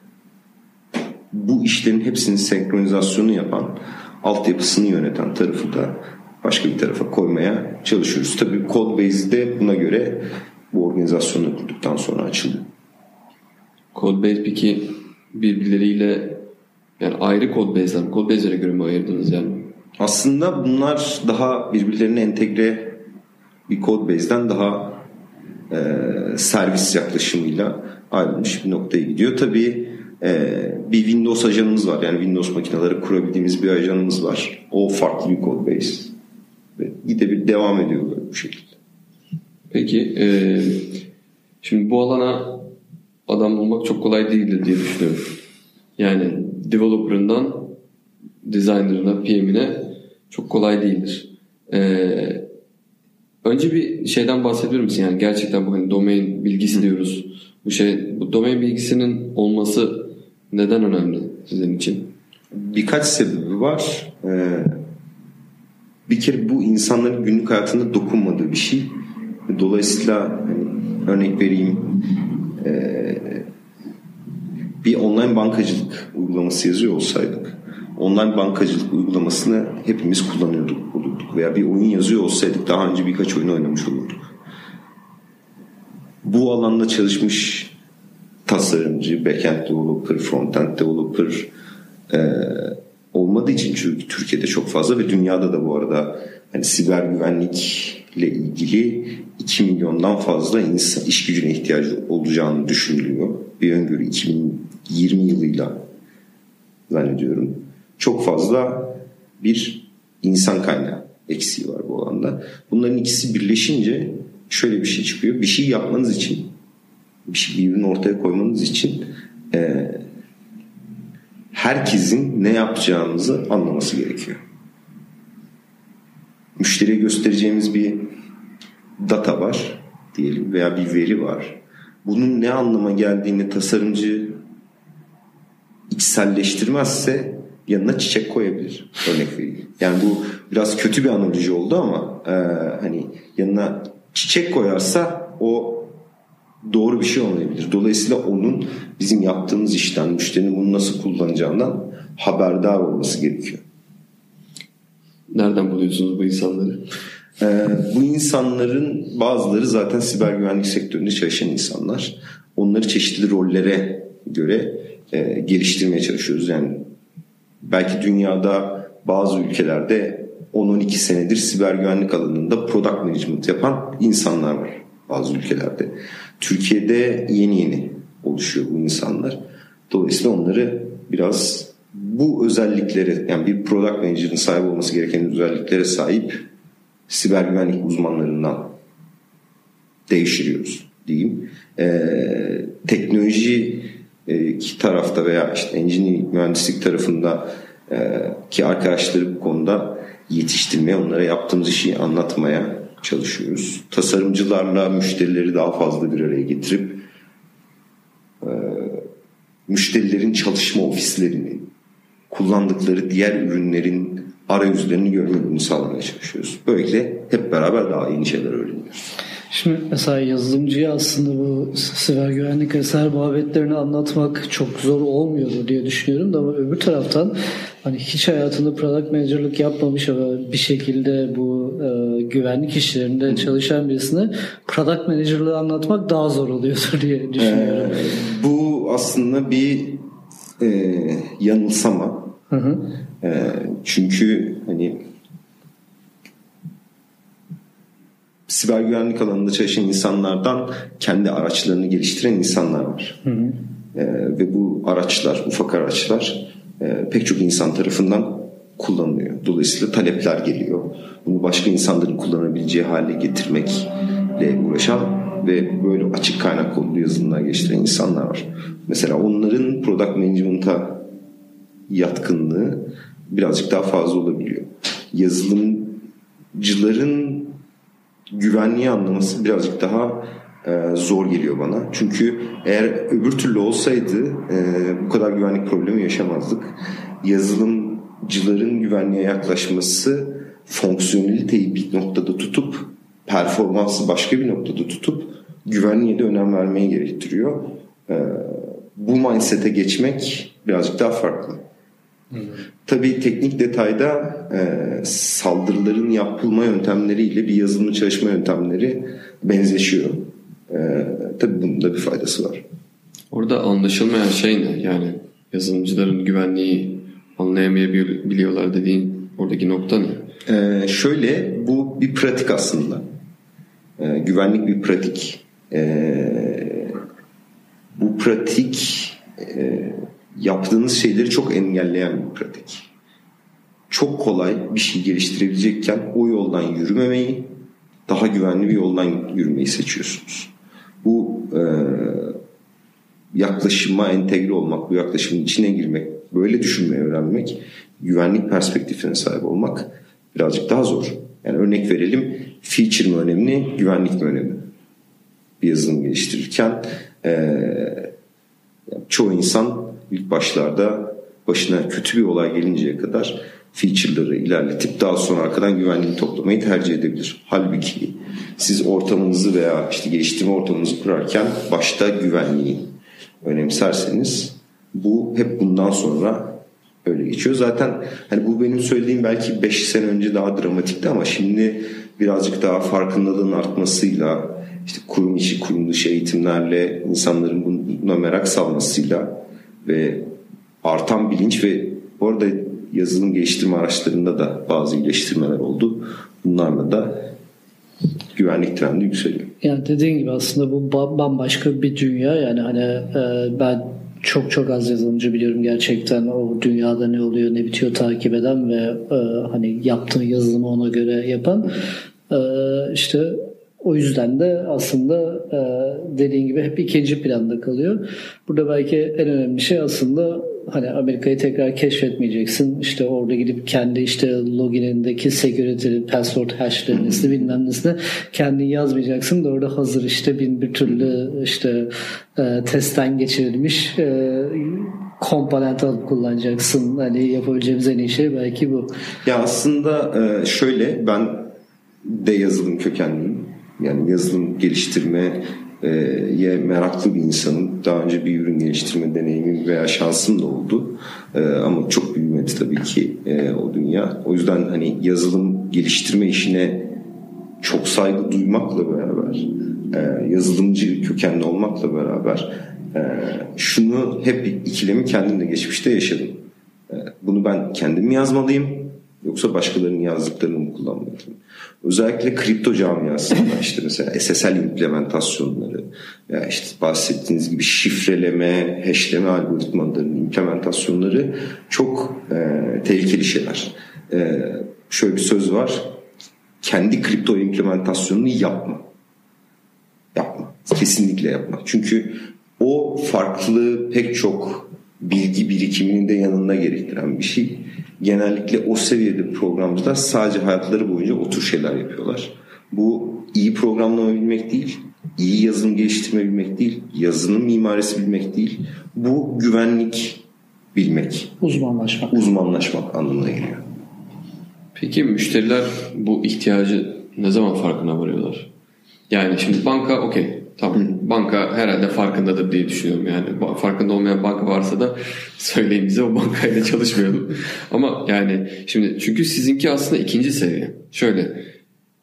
S3: bu işlerin hepsinin senkronizasyonu yapan, altyapısını yöneten tarafı da başka bir tarafa koymaya çalışıyoruz. Tabii Codebase de buna göre bu organizasyonu kurduktan sonra açıldı.
S1: Codebase peki birbirleriyle yani ayrı Codebase'ler mi? Codebase'lere göre mi ayırdınız yani?
S3: Aslında bunlar daha birbirlerine entegre bir Codebase'den daha servis yaklaşımıyla ayrılmış bir noktaya gidiyor. Tabii bir Windows ajanımız var. Yani Windows makineleri kurabildiğimiz bir ajanımız var. O farklı bir Codebase. Ve devam ediyor böyle bu şekilde.
S1: Peki şimdi bu alana adam bulmak çok kolay değildir diye düşünüyorum. Yani developer'ından designer'ına, PM'ine çok kolay değildir. Önce bir şeyden bahsedebilir misin? Yani gerçekten bu hani domain bilgisi diyoruz. Bu domain bilgisinin olması neden önemli sizin için?
S3: Birkaç sebebi var. Bir kere bu insanların günlük hayatında dokunmadığı bir şey. Dolayısıyla hani, örnek vereyim, bir online bankacılık uygulaması yazıyor olsaydık, online bankacılık uygulamasını hepimiz kullanıyorduk olurduk. Veya bir oyun yazıyor olsaydık daha önce birkaç oyun oynamış olurduk. Bu alanda çalışmış tasarımcı, backend developer, frontend developer olmadığı için, çünkü Türkiye'de çok fazla ve dünyada da bu arada hani siber güvenlikle ilgili 2 milyondan fazla insan iş gücüne ihtiyacı olacağını düşünülüyor. Bir öngörü 2020 yılıyla zannediyorum. Çok fazla bir insan kaynağı eksiği var bu alanda. Bunların ikisi birleşince şöyle bir şey çıkıyor. Bir şey yapmanız için, bir ürünü ortaya koymanız için herkesin ne yapacağınızı anlaması gerekiyor. Müşteriye göstereceğimiz bir data var diyelim veya bir veri var. Bunun ne anlama geldiğini tasarımcı içselleştirmezse yanına çiçek koyabilir. Örnek vereyim. Yani bu biraz kötü bir analoji oldu ama hani yanına çiçek koyarsa o doğru bir şey olmayabilir. Dolayısıyla onun bizim yaptığımız işten, müşterinin bunu nasıl kullanacağından haberdar olması gerekiyor.
S1: Nereden buluyorsunuz bu insanları?
S3: Bu insanların bazıları zaten siber güvenlik sektöründe çalışan insanlar. Onları çeşitli rollere göre geliştirmeye çalışıyoruz. Yani belki dünyada bazı ülkelerde 10-12 senedir siber güvenlik alanında product management yapan insanlar var bazı ülkelerde. Türkiye'de yeni oluşuyor bu insanlar. Dolayısıyla onları biraz bu özelliklere, yani bir product manager'ın sahip olması gereken özelliklere sahip siber güvenlik uzmanlarından devşiriyoruz diyeyim. Teknoloji tarafta veya işte engineering, mühendislik tarafında ki arkadaşları bu konuda yetiştirmeye, onlara yaptığımız işi anlatmaya çalışıyoruz. Tasarımcılarla müşterileri daha fazla bir araya getirip müşterilerin çalışma ofislerini, kullandıkları diğer ürünlerin arayüzlerini görmelerini sağlamaya çalışıyoruz. Böylelikle hep beraber daha yeni şeyler öğreniyoruz.
S2: Şimdi mesela yazılımcıya aslında bu siber güvenlik vesaire muhabbetlerini anlatmak çok zor olmuyordu diye düşünüyorum da, ama öbür taraftan hani hiç hayatında product manager'lık yapmamış ama bir şekilde bu güvenlik işlerinde çalışan birisine product manager'lığı anlatmak daha zor oluyordur diye düşünüyorum.
S3: Bu aslında bir yanılsama. Çünkü hani siber güvenlik alanında çalışan insanlardan kendi araçlarını geliştiren insanlar var. Ve bu araçlar, ufak araçlar pek çok insan tarafından kullanılıyor. Dolayısıyla talepler geliyor. Bunu başka insanların kullanabileceği hale getirmekle uğraşan ve böyle açık kaynak kodlu yazılımlar geliştiren insanlar var. Mesela onların product management'a yatkınlığı birazcık daha fazla olabiliyor. Yazılımcıların güvenliği anlaması birazcık daha zor geliyor bana. Çünkü eğer öbür türlü olsaydı bu kadar güvenlik problemi yaşamazdık. Yazılımcıların güvenliğe yaklaşması fonksiyoneliteyi bir noktada tutup performansı başka bir noktada tutup güvenliğe de önem vermeyi gerektiriyor. Bu mindset'e geçmek birazcık daha farklı. Tabii teknik detayda saldırıların yapılma yöntemleriyle bir yazılımcı çalışma yöntemleri benzeşiyor. Tabii bunun da bir faydası var.
S1: Orada anlaşılmayan şey ne? Yani yazılımcıların güvenliği anlayamayabiliyorlar dediğin oradaki nokta ne?
S3: Şöyle, bu bir pratik aslında. Güvenlik bir pratik. Bu pratik yaptığınız şeyleri çok engelleyen bir pratik. Çok kolay bir şey geliştirebilecekken o yoldan yürümemeyi, daha güvenli bir yoldan yürümeyi seçiyorsunuz. Bu yaklaşıma entegre olmak, bu yaklaşımın içine girmek, böyle düşünmeyi öğrenmek, güvenlik perspektifine sahip olmak birazcık daha zor. Yani örnek verelim, feature mi önemli, güvenlik mi önemli? Bir yazılım geliştirirken çoğu insan ilk başlarda başına kötü bir olay gelinceye kadar feature'ları ilerletip daha sonra arkadan güvenliği toplamayı tercih edebilir. Halbuki siz ortamınızı veya işte geliştirme ortamınızı kurarken başta güvenliği önemserseniz bu hep bundan sonra öyle geçiyor. Zaten hani bu benim söylediğim belki 5 sene önce daha dramatikti ama şimdi birazcık daha farkındalığın artmasıyla, işte kurum içi kurum dışı eğitimlerle insanların buna merak salmasıyla ve artan bilinç ve bu arada yazılım geliştirme araçlarında da bazı iyileştirmeler oldu. Bunlarla da güvenlik trendi yükseliyor.
S2: Yani dediğin gibi aslında bu bambaşka bir dünya. Yani hani ben çok az yazılımcı biliyorum gerçekten, o dünyada ne oluyor ne bitiyor takip eden ve hani yaptığı yazılımı ona göre yapan. İşte o yüzden de aslında dediğin gibi hep ikinci planda kalıyor. Burada belki en önemli şey aslında hani Amerika'yı tekrar keşfetmeyeceksin. İşte orada gidip kendi işte loginindeki security, password hash'lerini bilmem nesine kendin yazmayacaksın da orada hazır işte bir türlü işte testten geçirilmiş komponent alıp kullanacaksın. Hani yapabileceğimiz en iyi şey belki bu.
S3: Ya aslında şöyle, ben de yazılım kökenliyim. Yani yazılım geliştirmeye meraklı bir insanım. Daha önce bir ürün geliştirme deneyimim veya şansım da oldu. Ama çok büyümedi tabii ki o dünya. O yüzden hani yazılım geliştirme işine çok saygı duymakla beraber, yazılımcı kökenli olmakla beraber şunu hep ikilemi kendim de geçmişte yaşadım. Bunu ben kendim mi yazmalıyım yoksa başkalarının yazdıklarını mı kullanmalıyım? Özellikle kripto camiasında işte mesela SSL implementasyonları ya işte bahsettiğiniz gibi şifreleme, hashleme algoritmalarının implementasyonları çok tehlikeli şeyler. Şöyle bir söz var. Kendi kripto implementasyonunu yapma. Yapma. Kesinlikle yapma. Çünkü o farklı pek çok bilgi birikimini de yanında gerektiren bir şey. Genellikle o seviyede programcılar sadece hayatları boyunca o tür şeyler yapıyorlar. Bu iyi programlama bilmek değil, iyi yazılım geliştirme bilmek değil, yazılım mimarisi bilmek değil. Bu güvenlik bilmek. Uzmanlaşmak anlamına geliyor.
S1: Peki müşteriler bu ihtiyacı ne zaman farkına varıyorlar? Yani şimdi banka okey. Tamam. Banka herhalde farkındadır diye düşünüyorum. Yani farkında olmayan banka varsa da söyleyin bize, o bankayla çalışmayalım. Ama yani şimdi çünkü sizinki aslında ikinci seviye. Şöyle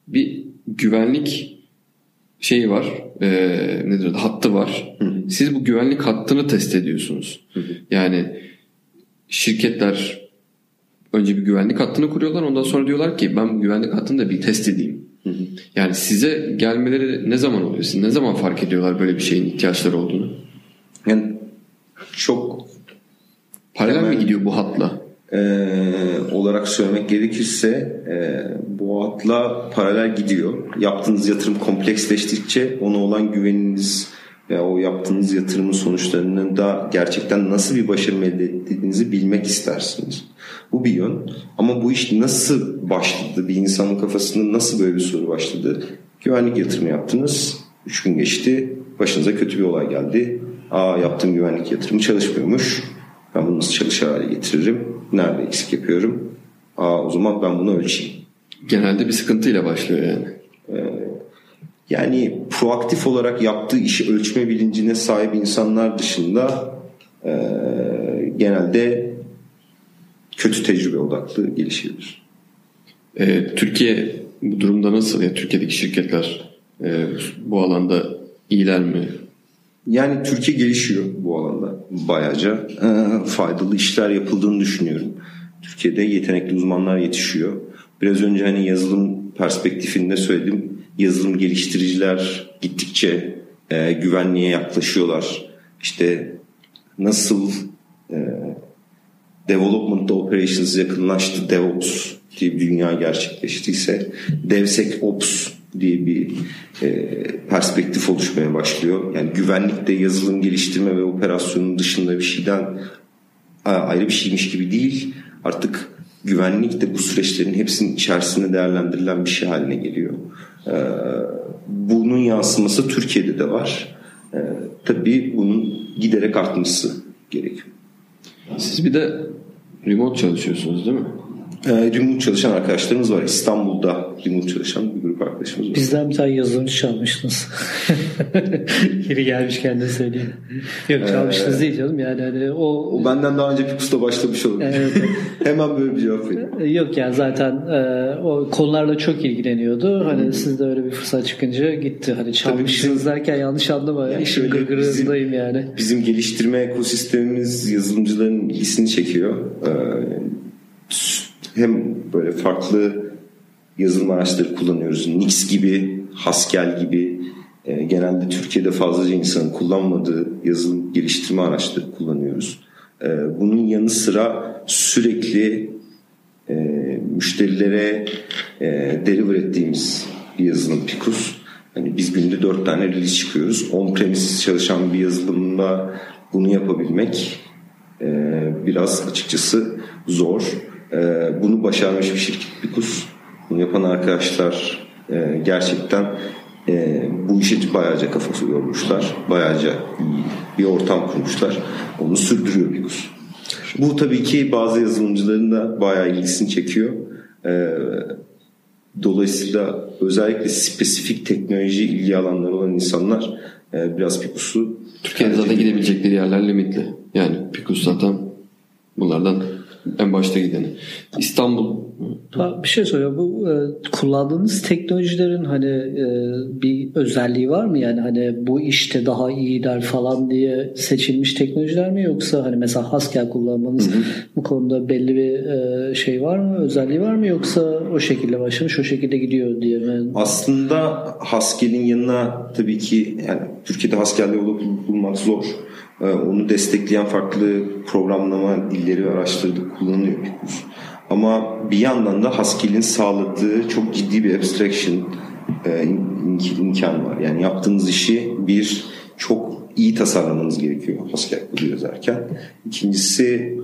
S1: bir güvenlik şeyi var. Nedir adı? Hattı var. Siz bu güvenlik hattını test ediyorsunuz. Yani şirketler önce bir güvenlik hattını kuruyorlar. Ondan sonra diyorlar ki ben bu güvenlik hattını da bir test edeyim. Yani size gelmeleri ne zaman oluyor? Siz ne zaman fark ediyorlar böyle bir şeyin ihtiyaçları olduğunu?
S3: Yani çok
S1: paralel mi gidiyor bu hatla?
S3: Olarak söylemek gerekirse bu hatla paralel gidiyor. Yaptığınız yatırım kompleksleştikçe ona olan güveniniz ve o yaptığınız yatırımın sonuçlarının da gerçekten nasıl bir başarı elde ettiğinizi bilmek istersiniz. Bu bir yön. Ama bu iş nasıl başladı? Bir insanın kafasında nasıl böyle bir soru başladı? Güvenlik yatırımı yaptınız. 3 gün geçti. Başınıza kötü bir olay geldi. Yaptığım güvenlik yatırımı çalışmıyormuş. Ben bunu nasıl çalışır hale getiririm? Nerede eksik yapıyorum? O zaman ben bunu ölçeyim.
S1: Genelde bir sıkıntıyla başlıyor yani.
S3: Yani proaktif olarak yaptığı işi ölçme bilincine sahip insanlar dışında genelde kötü tecrübe odaklı gelişebilir.
S1: Türkiye bu durumda nasıl? Ya Türkiye'deki şirketler bu alanda iyiler mi?
S3: Yani Türkiye gelişiyor bu alanda. Bayağıca faydalı işler yapıldığını düşünüyorum. Türkiye'de yetenekli uzmanlar yetişiyor. Biraz önce hani yazılım perspektifinde söyledim. Yazılım geliştiriciler gittikçe güvenliğe yaklaşıyorlar. İşte nasıl development operations yakınlaştı, DevOps diye bir dünya gerçekleştiyse DevSecOps diye bir perspektif oluşmaya başlıyor. Yani güvenlikte yazılım geliştirme ve operasyonun dışında bir şeyden ayrı bir şeymiş gibi değil. Artık güvenlik de bu süreçlerin hepsinin içerisinde değerlendirilen bir şey haline geliyor. Bunun yansıması Türkiye'de de var. Tabii bunun giderek artması gerekiyor.
S1: Siz bir de remote çalışıyorsunuz değil mi?
S2: Remote
S3: çalışan arkadaşlarımız var. İstanbul'da remote çalışan bir grup arkadaşımız var.
S2: Bizden bir tane yazılımcı çalmıştınız. Geri gelmişken de söyleyeyim. Yok çalmıştınız değil canım. Yani hani
S3: o benden daha önce Picus'ta başlamış olabilir. Evet. Hemen böyle bir cevap veriyorum.
S2: Yok yani zaten o konularla çok ilgileniyordu. Hani siz de öyle bir fırsat çıkınca gitti. Hani çalmışsınız derken yanlış anlama. Yani işin gırgırındayım yani.
S3: Bizim geliştirme ekosistemimiz yazılımcıların ilgisini çekiyor. Hem böyle farklı yazılım araçları kullanıyoruz. Nix gibi, Haskell gibi genelde Türkiye'de fazlaca insanın kullanmadığı yazılım geliştirme araçları kullanıyoruz. Bunun yanı sıra sürekli müşterilere deliver ettiğimiz bir yazılım Picus. Hani biz günde 4 tane release çıkıyoruz. On-premise çalışan bir yazılımda bunu yapabilmek biraz açıkçası zor. Bunu başarmış bir şirket Picus. Bunu yapan arkadaşlar gerçekten bu işe bayağıca kafası yormuşlar. Bayağıca iyi bir ortam kurmuşlar. Onu sürdürüyor Picus. Bu tabii ki bazı yazılımcıların da bayağı ilgisini çekiyor. Dolayısıyla özellikle spesifik teknoloji ilgi alanları olan insanlar biraz Picus'u
S1: Türkiye'de zaten gidebilecekleri yerler limitli. Yani Picus zaten bunlardan en başta gideni. İstanbul.
S2: Bir şey söyleyeyim. Bu kullandığınız teknolojilerin hani bir özelliği var mı? Yani hani bu işte daha iyiler falan diye seçilmiş teknolojiler mi? Yoksa hani mesela Haskell kullanmanız bu konuda belli bir şey var mı? Özelliği var mı? Yoksa o şekilde başlamış o şekilde gidiyor diye mi?
S3: Aslında Haskell'in yanına tabii ki yani Türkiye'de Haskell'de bulmak zor. Onu destekleyen farklı programlama dilleri ve araçları da kullanıyor Picus. Ama bir yandan da Haskell'in sağladığı çok ciddi bir abstraction imkan var. Yani yaptığınız işi çok iyi tasarlamanız gerekiyor Haskell kodu yazarken. İkincisi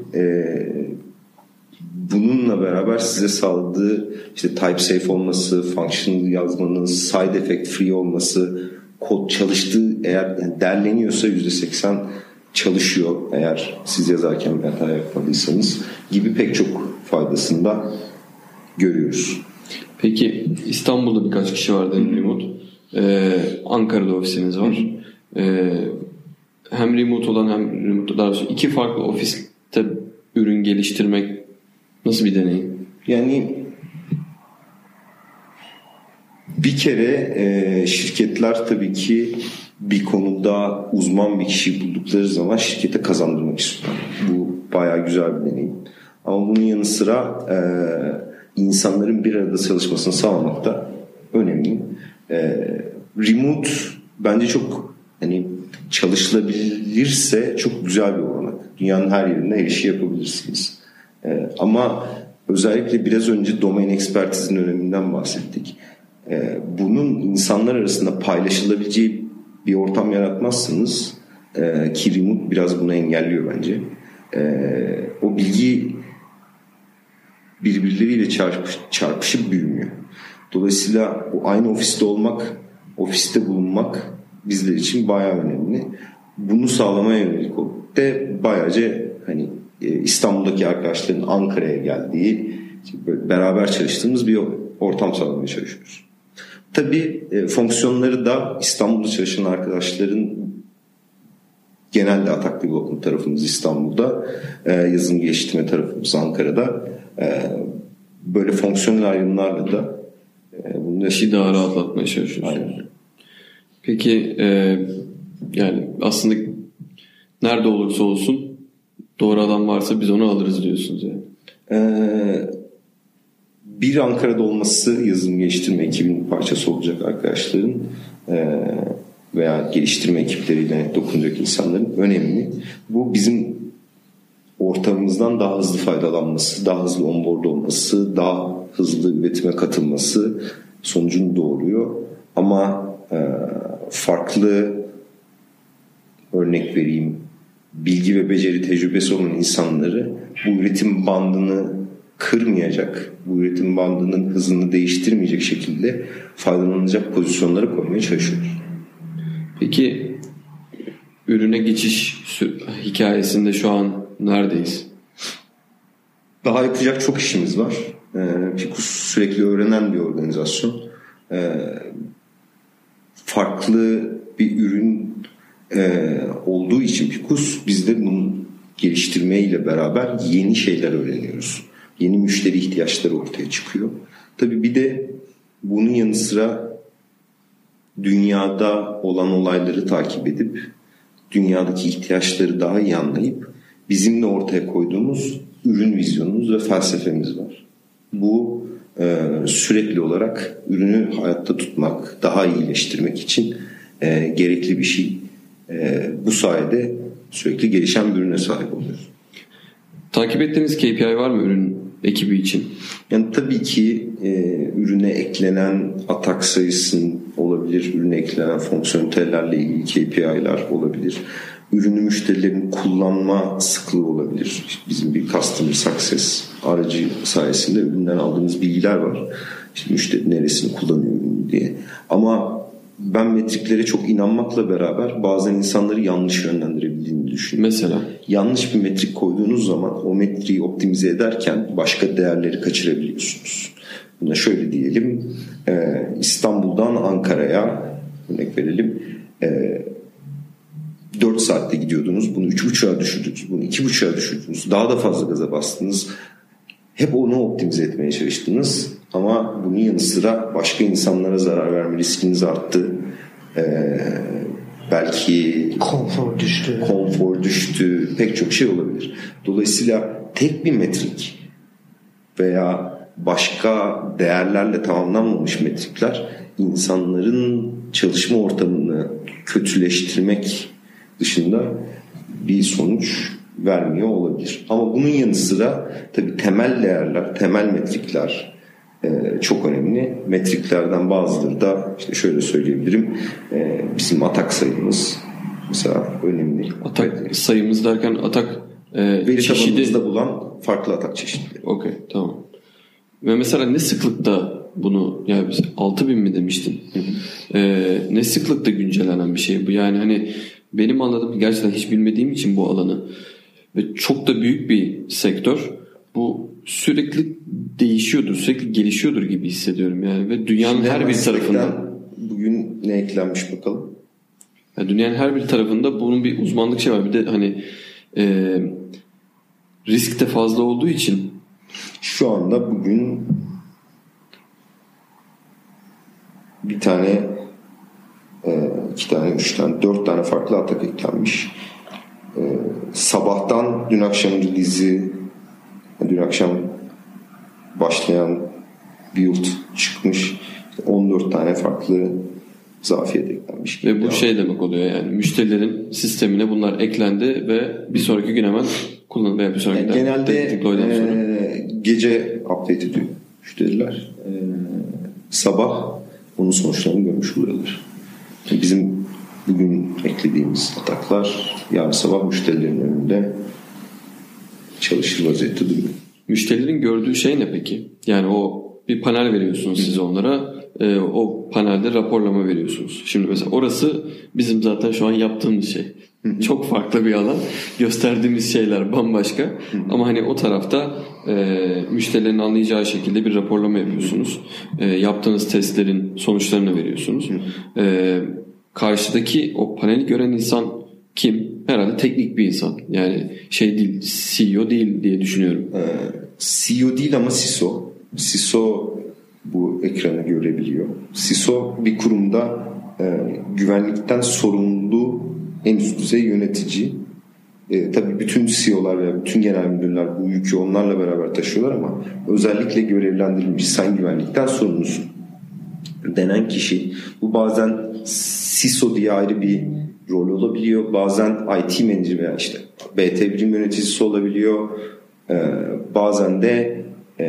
S3: bununla beraber size sağladığı işte type safe olması, functional yazmanız, side effect free olması, kod çalıştığı eğer yani derleniyorsa %80 çalışıyor eğer siz yazarken bir hata yapmadıysanız gibi pek çok faydasını da görüyoruz.
S1: Peki İstanbul'da birkaç kişi var dedim remote. Ankara'da ofisiniz var. Hem remote olan hem remote daha doğrusu iki farklı ofiste ürün geliştirmek nasıl bir deneyim?
S3: Yani Bir kere şirketler tabii ki bir konuda uzman bir kişi buldukları zaman şirkete kazandırmak istiyorlar. Bu bayağı güzel bir deneyim. Ama bunun yanı sıra insanların bir arada çalışmasını sağlamak da önemli. Remote bence çok hani çalışılabilirse çok güzel bir olanak. Dünyanın her yerine her işi yapabilirsiniz. Ama özellikle biraz önce domain ekspertizinin öneminden bahsettik. Bunun insanlar arasında paylaşılabileceği bir ortam yaratmazsanız ki remote biraz bunu engelliyor bence. O bilgi birbirleriyle çarpışıp büyümüyor. Dolayısıyla o aynı ofiste olmak, ofiste bulunmak bizler için bayağı önemli. Bunu sağlamaya yönelik de bayağıca hani İstanbul'daki arkadaşların Ankara'ya geldiği, beraber çalıştığımız bir ortam sağlamaya çalışıyoruz. Tabii fonksiyonları da İstanbul'da çalışan arkadaşların genelde Atak Development tarafımız İstanbul'da, yazılım geliştirme tarafımız Ankara'da. Böyle fonksiyonel ayrımlarla da bunu
S1: işi daha rahatlatmaya çalışıyorsunuz.
S3: Aynen.
S1: Peki yani aslında nerede olursa olsun doğru adam varsa biz onu alırız diyorsunuz yani.
S3: Bir Ankara'da olması yazılım geliştirme ekibinin parçası olacak arkadaşların veya geliştirme ekipleriyle dokunacak insanların önemli. Bu bizim ortamımızdan daha hızlı faydalanması, daha hızlı onboard olması, daha hızlı üretime katılması sonucunu doğuruyor. Ama farklı örnek vereyim, bilgi ve beceri tecrübesi olan insanları bu üretim bandını kırmayacak, bu üretim bandının hızını değiştirmeyecek şekilde faydalanacak pozisyonlara koymaya çalışıyoruz.
S1: Peki ürüne geçiş hikayesinde şu an neredeyiz?
S3: Daha yapacak çok işimiz var. Picus sürekli öğrenen bir organizasyon. Farklı bir ürün olduğu için Picus, biz de bunu geliştirmeyle beraber yeni şeyler öğreniyoruz. Yeni müşteri ihtiyaçları ortaya çıkıyor. Tabii bir de bunun yanı sıra dünyada olan olayları takip edip dünyadaki ihtiyaçları daha iyi anlayıp bizimle ortaya koyduğumuz ürün vizyonumuz ve felsefemiz var. Bu sürekli olarak ürünü hayatta tutmak, daha iyileştirmek için gerekli bir şey. Bu sayede sürekli gelişen bir ürüne sahip oluyoruz.
S1: Takip ettiğiniz KPI var mı ürün ekibi için?
S3: Yani tabii ki ürüne eklenen atak sayısının olabilir, ürüne eklenen fonksiyonellerle ilgili KPI'ler olabilir. Ürünü müşterilerin kullanma sıklığı olabilir. Bizim bir Customer Success aracı sayesinde üründen aldığımız bilgiler var. İşte müşteri neresini kullanıyor diye. Ama ben metriklere çok inanmakla beraber bazen insanları yanlış yönlendirebildiğini düşünüyorum.
S1: Mesela?
S3: Yanlış bir metrik koyduğunuz zaman o metriği optimize ederken başka değerleri kaçırabiliyorsunuz. Buna şöyle diyelim, İstanbul'dan Ankara'ya örnek verelim, 4 saatte gidiyordunuz, bunu 3,5'a düşürdünüz, bunu 2,5'a düşürdünüz, daha da fazla gaza bastınız. Hep onu optimize etmeye çalıştınız ama bunun yanı sıra başka insanlara zarar verme riskiniz arttı. Belki konfor düştü, pek çok şey olabilir. Dolayısıyla tek bir metrik veya başka değerlerle tamamlanmamış metrikler insanların çalışma ortamını kötüleştirmek dışında bir sonuç vermiyor olabilir. Ama bunun yanı sıra tabii temel değerler, temel metrikler çok önemli. Metriklerden bazıları da işte şöyle söyleyebilirim. Bizim atak sayımız mesela önemli.
S1: Atak sayımız derken atak
S3: veri
S1: çeşidi...
S3: tabanımızda bulan farklı atak çeşitleri.
S1: Okey, tamam. Ve mesela ne sıklıkta bunu, yani 6.000 mi demiştin? Ne sıklıkta güncellenen bir şey bu? Yani hani benim anladığım, gerçekten hiç bilmediğim için bu alanı ve çok da büyük bir sektör, bu sürekli değişiyordur, sürekli gelişiyordur gibi hissediyorum yani. Ve dünyanın
S3: şimdi
S1: her bir tarafında
S3: bugün ne eklenmiş bakalım.
S1: Yani dünyanın her bir tarafında bunun bir uzmanlık şey var. Bir de hani risk de fazla olduğu için
S3: şu anda bugün bir tane, 2 tane, 3 tane, 4 tane farklı atak eklenmiş. Sabahtan dün akşam release'i, dün akşam başlayan build çıkmış. 14 tane farklı zafiyet eklenmiş.
S1: Ve bu şey demek oluyor, yani müşterilerin sistemine bunlar eklendi ve bir sonraki gün hemen kullanılmaya bir sonraki
S3: yani genelde gece update ediyor müşteriler. Sabah onun sonuçlarını görmüş oluyorlar. Bizim bugün eklediğimiz ataklar yarın sabah müşterilerin önünde çalışır vaziyette duruyor.
S1: Müşterilerin gördüğü şey ne peki? Yani o bir panel veriyorsunuz siz onlara. O panelde raporlama veriyorsunuz. Şimdi mesela orası bizim zaten şu an yaptığımız şey. Çok farklı bir alan. Gösterdiğimiz şeyler bambaşka. Ama hani o tarafta müşterilerin anlayacağı şekilde bir raporlama yapıyorsunuz. Yaptığınız testlerin sonuçlarını veriyorsunuz. Karşıdaki o paneli gören insan kim? Herhalde teknik bir insan. Yani şey değil, CEO değil diye düşünüyorum.
S3: CEO değil ama CISO. CISO bu ekranı görebiliyor. CISO bir kurumda güvenlikten sorumlu en üst düzey yönetici. Tabii bütün CEO'lar veya bütün genel müdürler bu yükü onlarla beraber taşıyorlar ama özellikle görevlendirilmiş, sen güvenlikten sorumlusun denen kişi. Bu bazen CISO diye ayrı bir rol olabiliyor. Bazen IT manager veya işte BT birim yöneticisi olabiliyor. Bazen de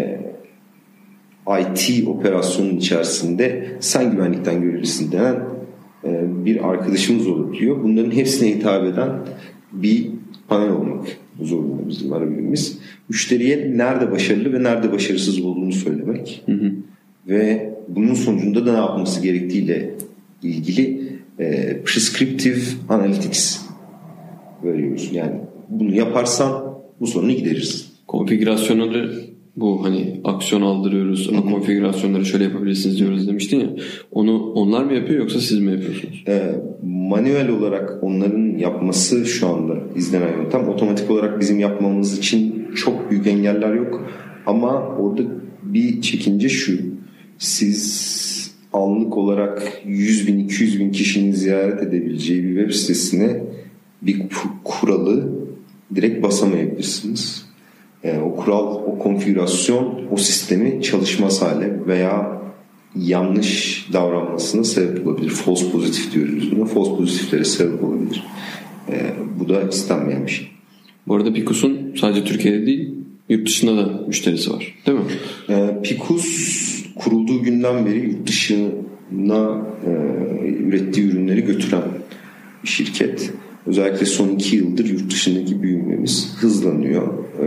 S3: IT operasyonun içerisinde sen güvenlikten görevlisin denen bir arkadaşımız olabiliyor. Bunların hepsine hitap eden bir panel olmak zorunda bizim arabimiz. Müşteriye nerede başarılı ve nerede başarısız olduğunu söylemek. Ve bunun sonucunda da ne yapması gerektiğiyle ilgili prescriptive analytics veriyoruz. Yani bunu yaparsan bu sorunu gideririz.
S1: Konfigürasyonları bu hani aksiyon aldırıyoruz ama konfigürasyonları şöyle yapabilirsiniz diyoruz demiştin ya. Onu onlar mı yapıyor yoksa siz mi yapıyorsunuz?
S3: Manuel olarak onların yapması şu anda izlenen yöntem. Otomatik olarak bizim yapmamız için çok büyük engeller yok. Ama orada bir çekince şu. Siz anlık olarak 100.000, 200.000 kişinin ziyaret edebileceği bir web sitesine bir kuralı direkt basamayabilirsiniz. O kural, o konfigürasyon o sistemi çalışmaz hale veya yanlış davranmasına sebep olabilir. False pozitif diyoruz buna. False pozitiflere sebep olabilir. Bu da istenmeyen bir şey.
S1: Bu arada Picus'un sadece Türkiye'de değil, yurt dışında da müşterisi var. Değil mi?
S3: Picus kurulduğu günden beri yurt dışına ürettiği ürünleri götüren bir şirket. Özellikle son 2 yıldır yurt dışındaki büyümemiz hızlanıyor.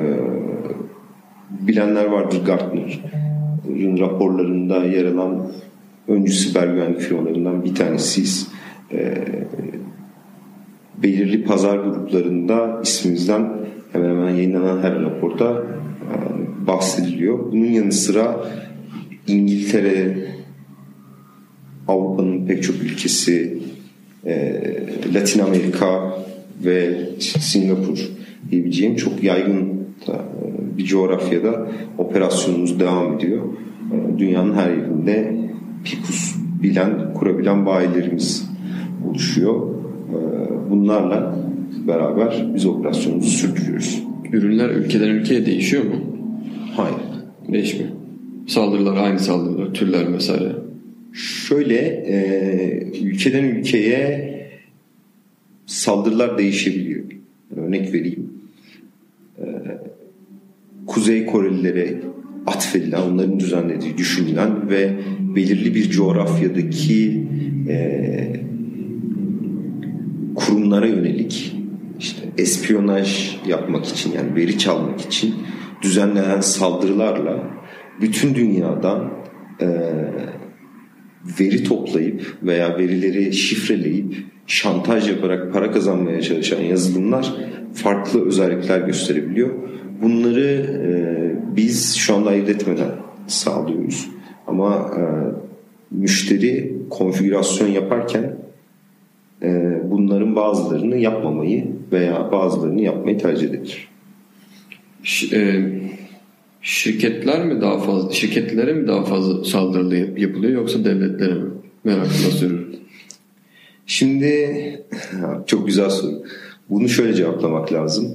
S3: Bilenler vardır, Gartner'ın raporlarında yer alan öncü siber güvenlik firmalarından bir tanesiyiz. Belirli pazar gruplarında ismimizden hemen hemen yayınlanan her raporda bahsediliyor. Bunun yanı sıra İngiltere, Avrupa'nın pek çok ülkesi, Latin Amerika ve Singapur diyebileceğim çok yaygın bir coğrafyada operasyonumuz devam ediyor. Dünyanın her yerinde Picus kurabilen bayilerimiz oluşuyor. Bunlarla beraber biz operasyonumuzu sürdürüyoruz.
S1: Ürünler ülkeden ülkeye değişiyor mu?
S3: Hayır.
S1: Değişmiyor. Saldırılar aynı saldırılar, türler mesela.
S3: Şöyle ülkeden ülkeye saldırılar değişebiliyor. Örnek vereyim. Kuzey Korelilere atfedilen, onların düzenlediği düşünülen ve belirli bir coğrafyadaki kurumlara yönelik işte espiyonaj yapmak için, yani veri çalmak için düzenlenen saldırılarla bütün dünyadan veri toplayıp veya verileri şifreleyip şantaj yaparak para kazanmaya çalışan yazılımlar farklı özellikler gösterebiliyor. Bunları biz şu anda ayırt etmeden sağlıyoruz. Ama müşteri konfigürasyon yaparken bunların bazılarını yapmamayı veya bazılarını yapmayı tercih edebilir.
S1: Şirketlere mi daha fazla saldırı yapılıyor yoksa devletlere mi? Merakla soruyorum.
S3: Şimdi çok güzel soru. Bunu şöyle cevaplamak lazım.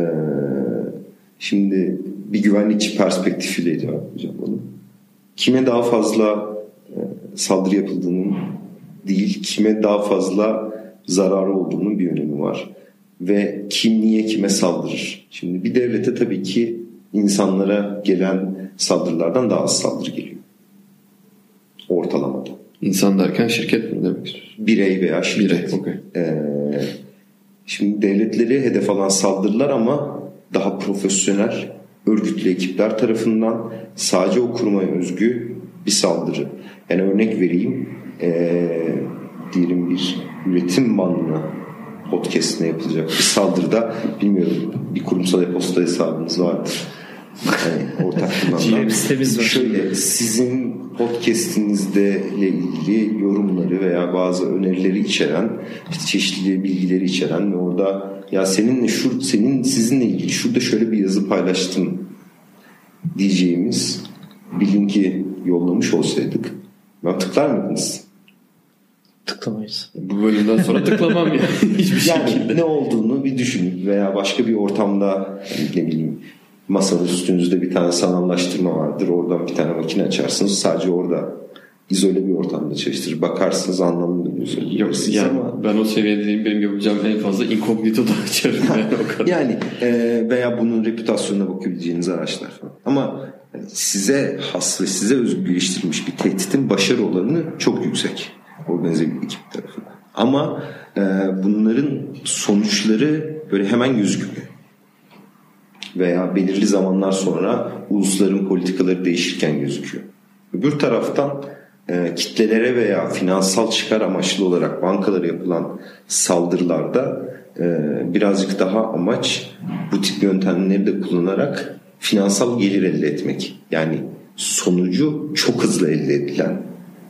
S3: Şimdi bir güvenlikçi perspektifiyle cevaplayacağım bunu. Kime daha fazla saldırı yapıldığının değil, kime daha fazla zararı olduğunun bir önemi var. Ve kim niye kime saldırır? Şimdi bir devlete tabii ki insanlara gelen saldırılardan daha az saldırı geliyor. Ortalamada.
S1: İnsan derken şirket mi demek istiyorsun?
S3: Birey veya şirket.
S1: Birey, okay.
S3: Şimdi devletleri hedef alan saldırılar ama daha profesyonel örgütlü ekipler tarafından sadece o kuruma özgü bir saldırı. Yani örnek vereyim, diyelim bir üretim bandına podcast'ine yapılacak bir saldırıda, bilmiyorum, bir kurumsal e-posta hesabınız vardır. Yani ortak kullanılan. Şöyle, sizin podcast'inizle ilgili yorumları veya bazı önerileri içeren, işte çeşitli bilgileri içeren ve orada ya sizinle ilgili şurada şöyle bir yazı paylaştım diyeceğimiz bir linki yollamış olsaydık, ben tıklar mıydınız?
S2: Tıklamayız.
S1: Bu bölümden sonra tıklamam ya. Hiçbir şekilde.
S3: Yani ne olduğunu bir düşünün veya başka bir ortamda, ne bileyim, masanın üstünüzde bir tane sanallaştırma vardır. Oradan bir tane makine açarsınız. Sadece orada izole bir ortamda çalıştırır. Bakarsınız, anlamlı bir
S1: Yok yani ama ben o seviyede değilim. Benim yapacağım en fazla incognito'da açarım. Yani, o kadar.
S3: Yani veya bunun reputasyonuna bakabileceğiniz araçlar falan. Ama size has ve size özgü geliştirilmiş bir tehditin başarı oranı çok yüksek. Organize bir ekip tarafından. Ama bunların sonuçları böyle hemen gözükmüyor. Veya belirli zamanlar sonra ulusların politikaları değişirken gözüküyor. Öbür taraftan kitlelere veya finansal çıkar amaçlı olarak bankalara yapılan saldırılarda birazcık daha amaç bu tip yöntemleri de kullanarak finansal gelir elde etmek. Yani sonucu çok hızlı elde edilen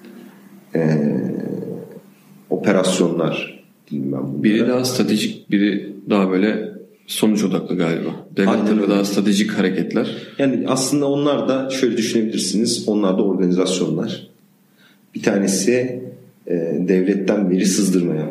S3: operasyonlar diyeyim ben bunlara.
S1: Biri daha stratejik, biri daha böyle sonuç odaklı galiba. Devletler daha stratejik hareketler.
S3: Yani aslında onlar da şöyle düşünebilirsiniz. Onlar da organizasyonlar. Bir tanesi devletten veri sızdırmaya,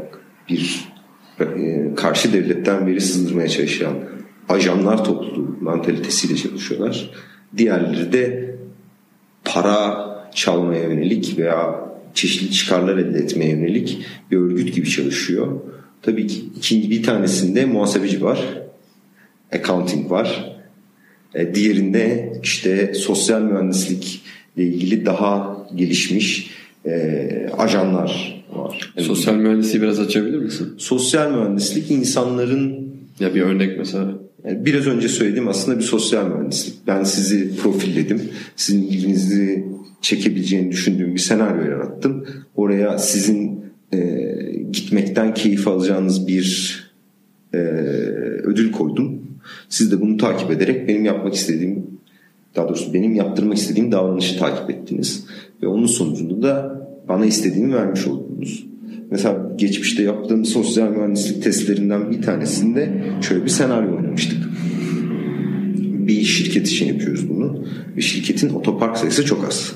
S3: karşı devletten veri sızdırmaya çalışan ajanlar topluluğu mantalitesiyle çalışıyorlar. Diğerleri de para çalmaya yönelik veya çeşitli çıkarlar elde etmeye yönelik bir örgüt gibi çalışıyor. Tabii ki bir tanesinde muhasebeci var, accounting var. Diğerinde işte sosyal mühendislikle ilgili daha gelişmiş ajanlar var. Yani
S1: sosyal mühendisliği biraz açabilir misin?
S3: Sosyal mühendislik insanların...
S1: Ya bir örnek mesela.
S3: Yani biraz önce söylediğim aslında bir sosyal mühendislik. Ben sizi profilledim. Sizin ilginizi çekebileceğini düşündüğüm bir senaryo yarattım. Oraya sizin gitmekten keyif alacağınız bir ödül koydum. Siz de bunu takip ederek benim yaptırmak istediğim davranışı takip ettiniz. Ve onun sonucunda da bana istediğimi vermiş oldunuz. Mesela geçmişte yaptığım sosyal mühendislik testlerinden bir tanesinde şöyle bir senaryo oynamıştık. Bir şirket için yapıyoruz bunu. Ve şirketin otopark sayısı çok az.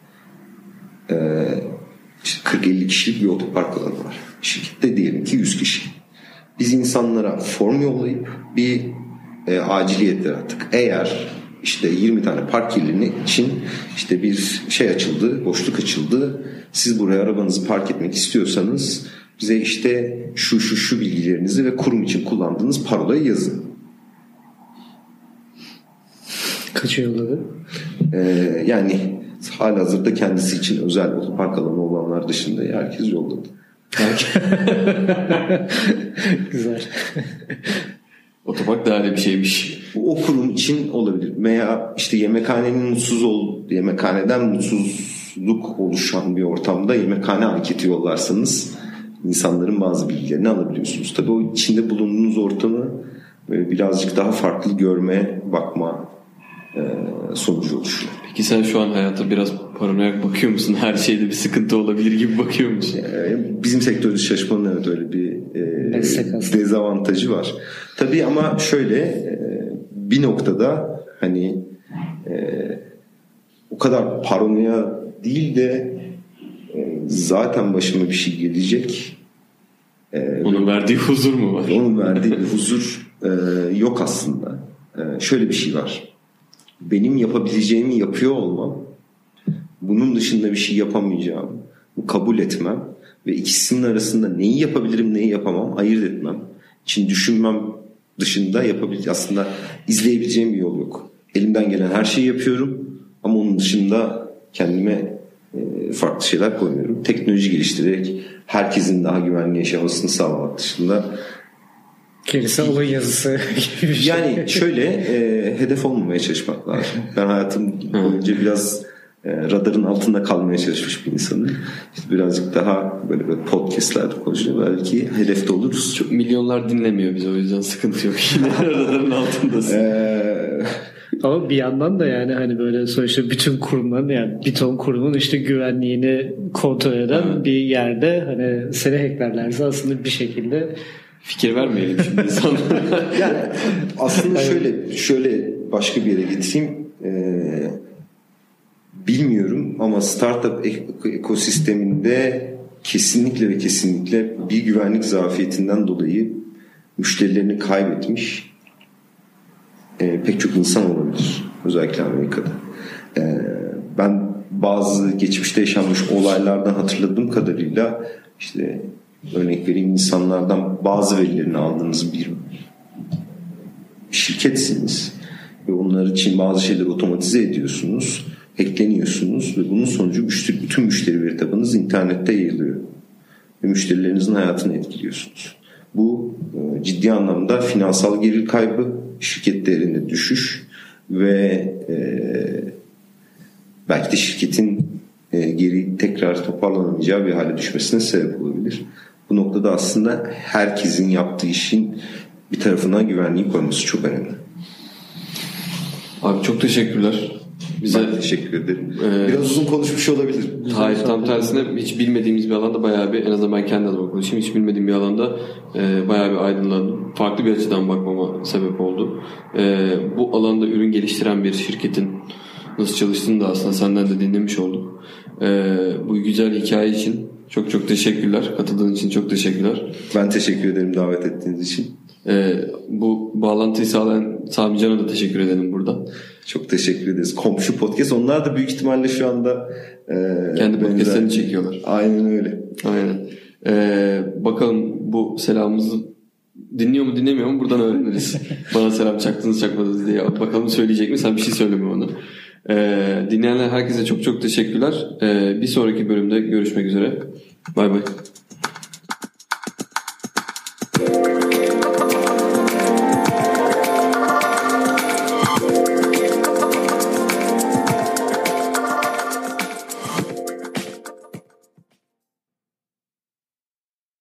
S3: 40-50 kişilik bir otopark alanı var. Şirkette diyelim ki 100 kişi. Biz insanlara form yollayıp bir aciliyet yarattık. Eğer işte 20 tane park yerleri için işte bir şey açıldı, boşluk açıldı. Siz buraya arabanızı park etmek istiyorsanız bize işte şu bilgilerinizi ve kurum için kullandığınız parolayı yazın.
S2: Kaça yolladı?
S3: Yani halihazırda kendisi için özel otopark alanı olanlar dışında herkes yolladı.
S2: Güzel.
S1: Otopark değerli bir şeymiş.
S3: O kurum için olabilir. Veya işte yemekhaneden mutsuzluk oluşan bir ortamda yemekhane anketi yollarsanız insanların bazı bilgilerini alabiliyorsunuz. Tabii o içinde bulunduğunuz ortamı birazcık daha farklı görme, bakma sonucu oluşuyor.
S1: Peki sen şu an hayata biraz paranoyak bakıyor musun? Her şeyde bir sıkıntı olabilir gibi bakıyor musun?
S3: Bizim sektörde çalışmanın evet öyle bir dezavantajı var. Tabii ama şöyle bir noktada hani o kadar paranoya değil de zaten başıma bir şey gelecek.
S1: Onun verdiği huzur mu var?
S3: Onun verdiği bir huzur yok aslında. Şöyle bir şey var. Benim yapabileceğimi yapıyor olmam, bunun dışında bir şey yapamayacağım, kabul etmem ve ikisinin arasında neyi yapabilirim neyi yapamam ayırt etmem için düşünmem dışında aslında izleyebileceğim bir yol yok. Elimden gelen her şeyi yapıyorum ama onun dışında kendime farklı şeyler koymuyorum. Teknoloji geliştirerek herkesin daha güvenli yaşamasını sağlamak dışında.
S2: Gerisi alın yazısı gibi bir şey.
S3: Yani şöyle hedef olmamaya çalışmak lazım. Ben hayatım boyunca biraz radarın altında kalmaya çalışmış bir insanım. İşte birazcık daha böyle podcastlerde konuşuyor. Belki hedefte oluruz.
S1: Çok milyonlar dinlemiyor bizi, o yüzden sıkıntı yok. Yine radarın altındasın.
S2: Ama bir yandan da yani hani böyle sonuçta bütün kurumların, yani bir ton kurumun işte güvenliğini kontrol eden bir yerde hani seni hacklerlerse aslında bir şekilde
S1: fikir vermeyelim şimdi insanlara.
S3: Yani aslında şöyle başka bir yere getireyim. Bilmiyorum ama startup ekosisteminde kesinlikle ve kesinlikle bir güvenlik zafiyetinden dolayı müşterilerini kaybetmiş pek çok insan olabilir. Özellikle Amerika'da. Ben bazı geçmişte yaşanmış olaylardan hatırladığım kadarıyla işte örnek vereyim, insanlardan bazı verilerini aldığınız bir şirketsiniz ve onlar için bazı şeyleri otomatize ediyorsunuz, hackleniyorsunuz ve bunun sonucu bütün müşteri veri tabanınız internette yayılıyor ve müşterilerinizin hayatını etkiliyorsunuz. Bu ciddi anlamda finansal gelir kaybı, şirket değerinde düşüş ve belki de şirketin geri tekrar toparlanamayacağı bir hale düşmesine sebep olabilir. Bu noktada aslında herkesin yaptığı işin bir tarafına güvenliği koyması çok önemli.
S1: Abi çok teşekkürler.
S3: Ben teşekkür ederim. Biraz uzun konuşmuş olabilir.
S1: Hayır, tam tersine hiç bilmediğimiz bir alanda bayağı bir, en azından ben kendi adıma konuşayım, hiç bilmediğim bir alanda bayağı bir aydınlandım. Farklı bir açıdan bakmama sebep oldu. Bu alanda ürün geliştiren bir şirketin nasıl çalıştığını da aslında senden de dinlemiş olduk. Bu güzel hikaye için çok çok teşekkürler. Katıldığın için çok teşekkürler.
S3: Ben teşekkür ederim davet ettiğiniz için.
S1: Bu bağlantıyı sağlayan Sami Can'a da teşekkür edelim buradan.
S3: Çok teşekkür ederiz. Komşu podcast. Onlar da büyük ihtimalle şu anda
S1: kendi podcastlerini çekiyorlar.
S3: Aynen öyle.
S1: Aynen. Bakalım bu selamımızı dinliyor mu dinlemiyor mu buradan öğreniriz. Bana selam çaktınız çakmadınız diye. Bakalım söyleyecek mi? Sen bir şey söyleme ona. Dinleyenler herkese çok çok teşekkürler. Bir sonraki bölümde görüşmek üzere. Bay bay.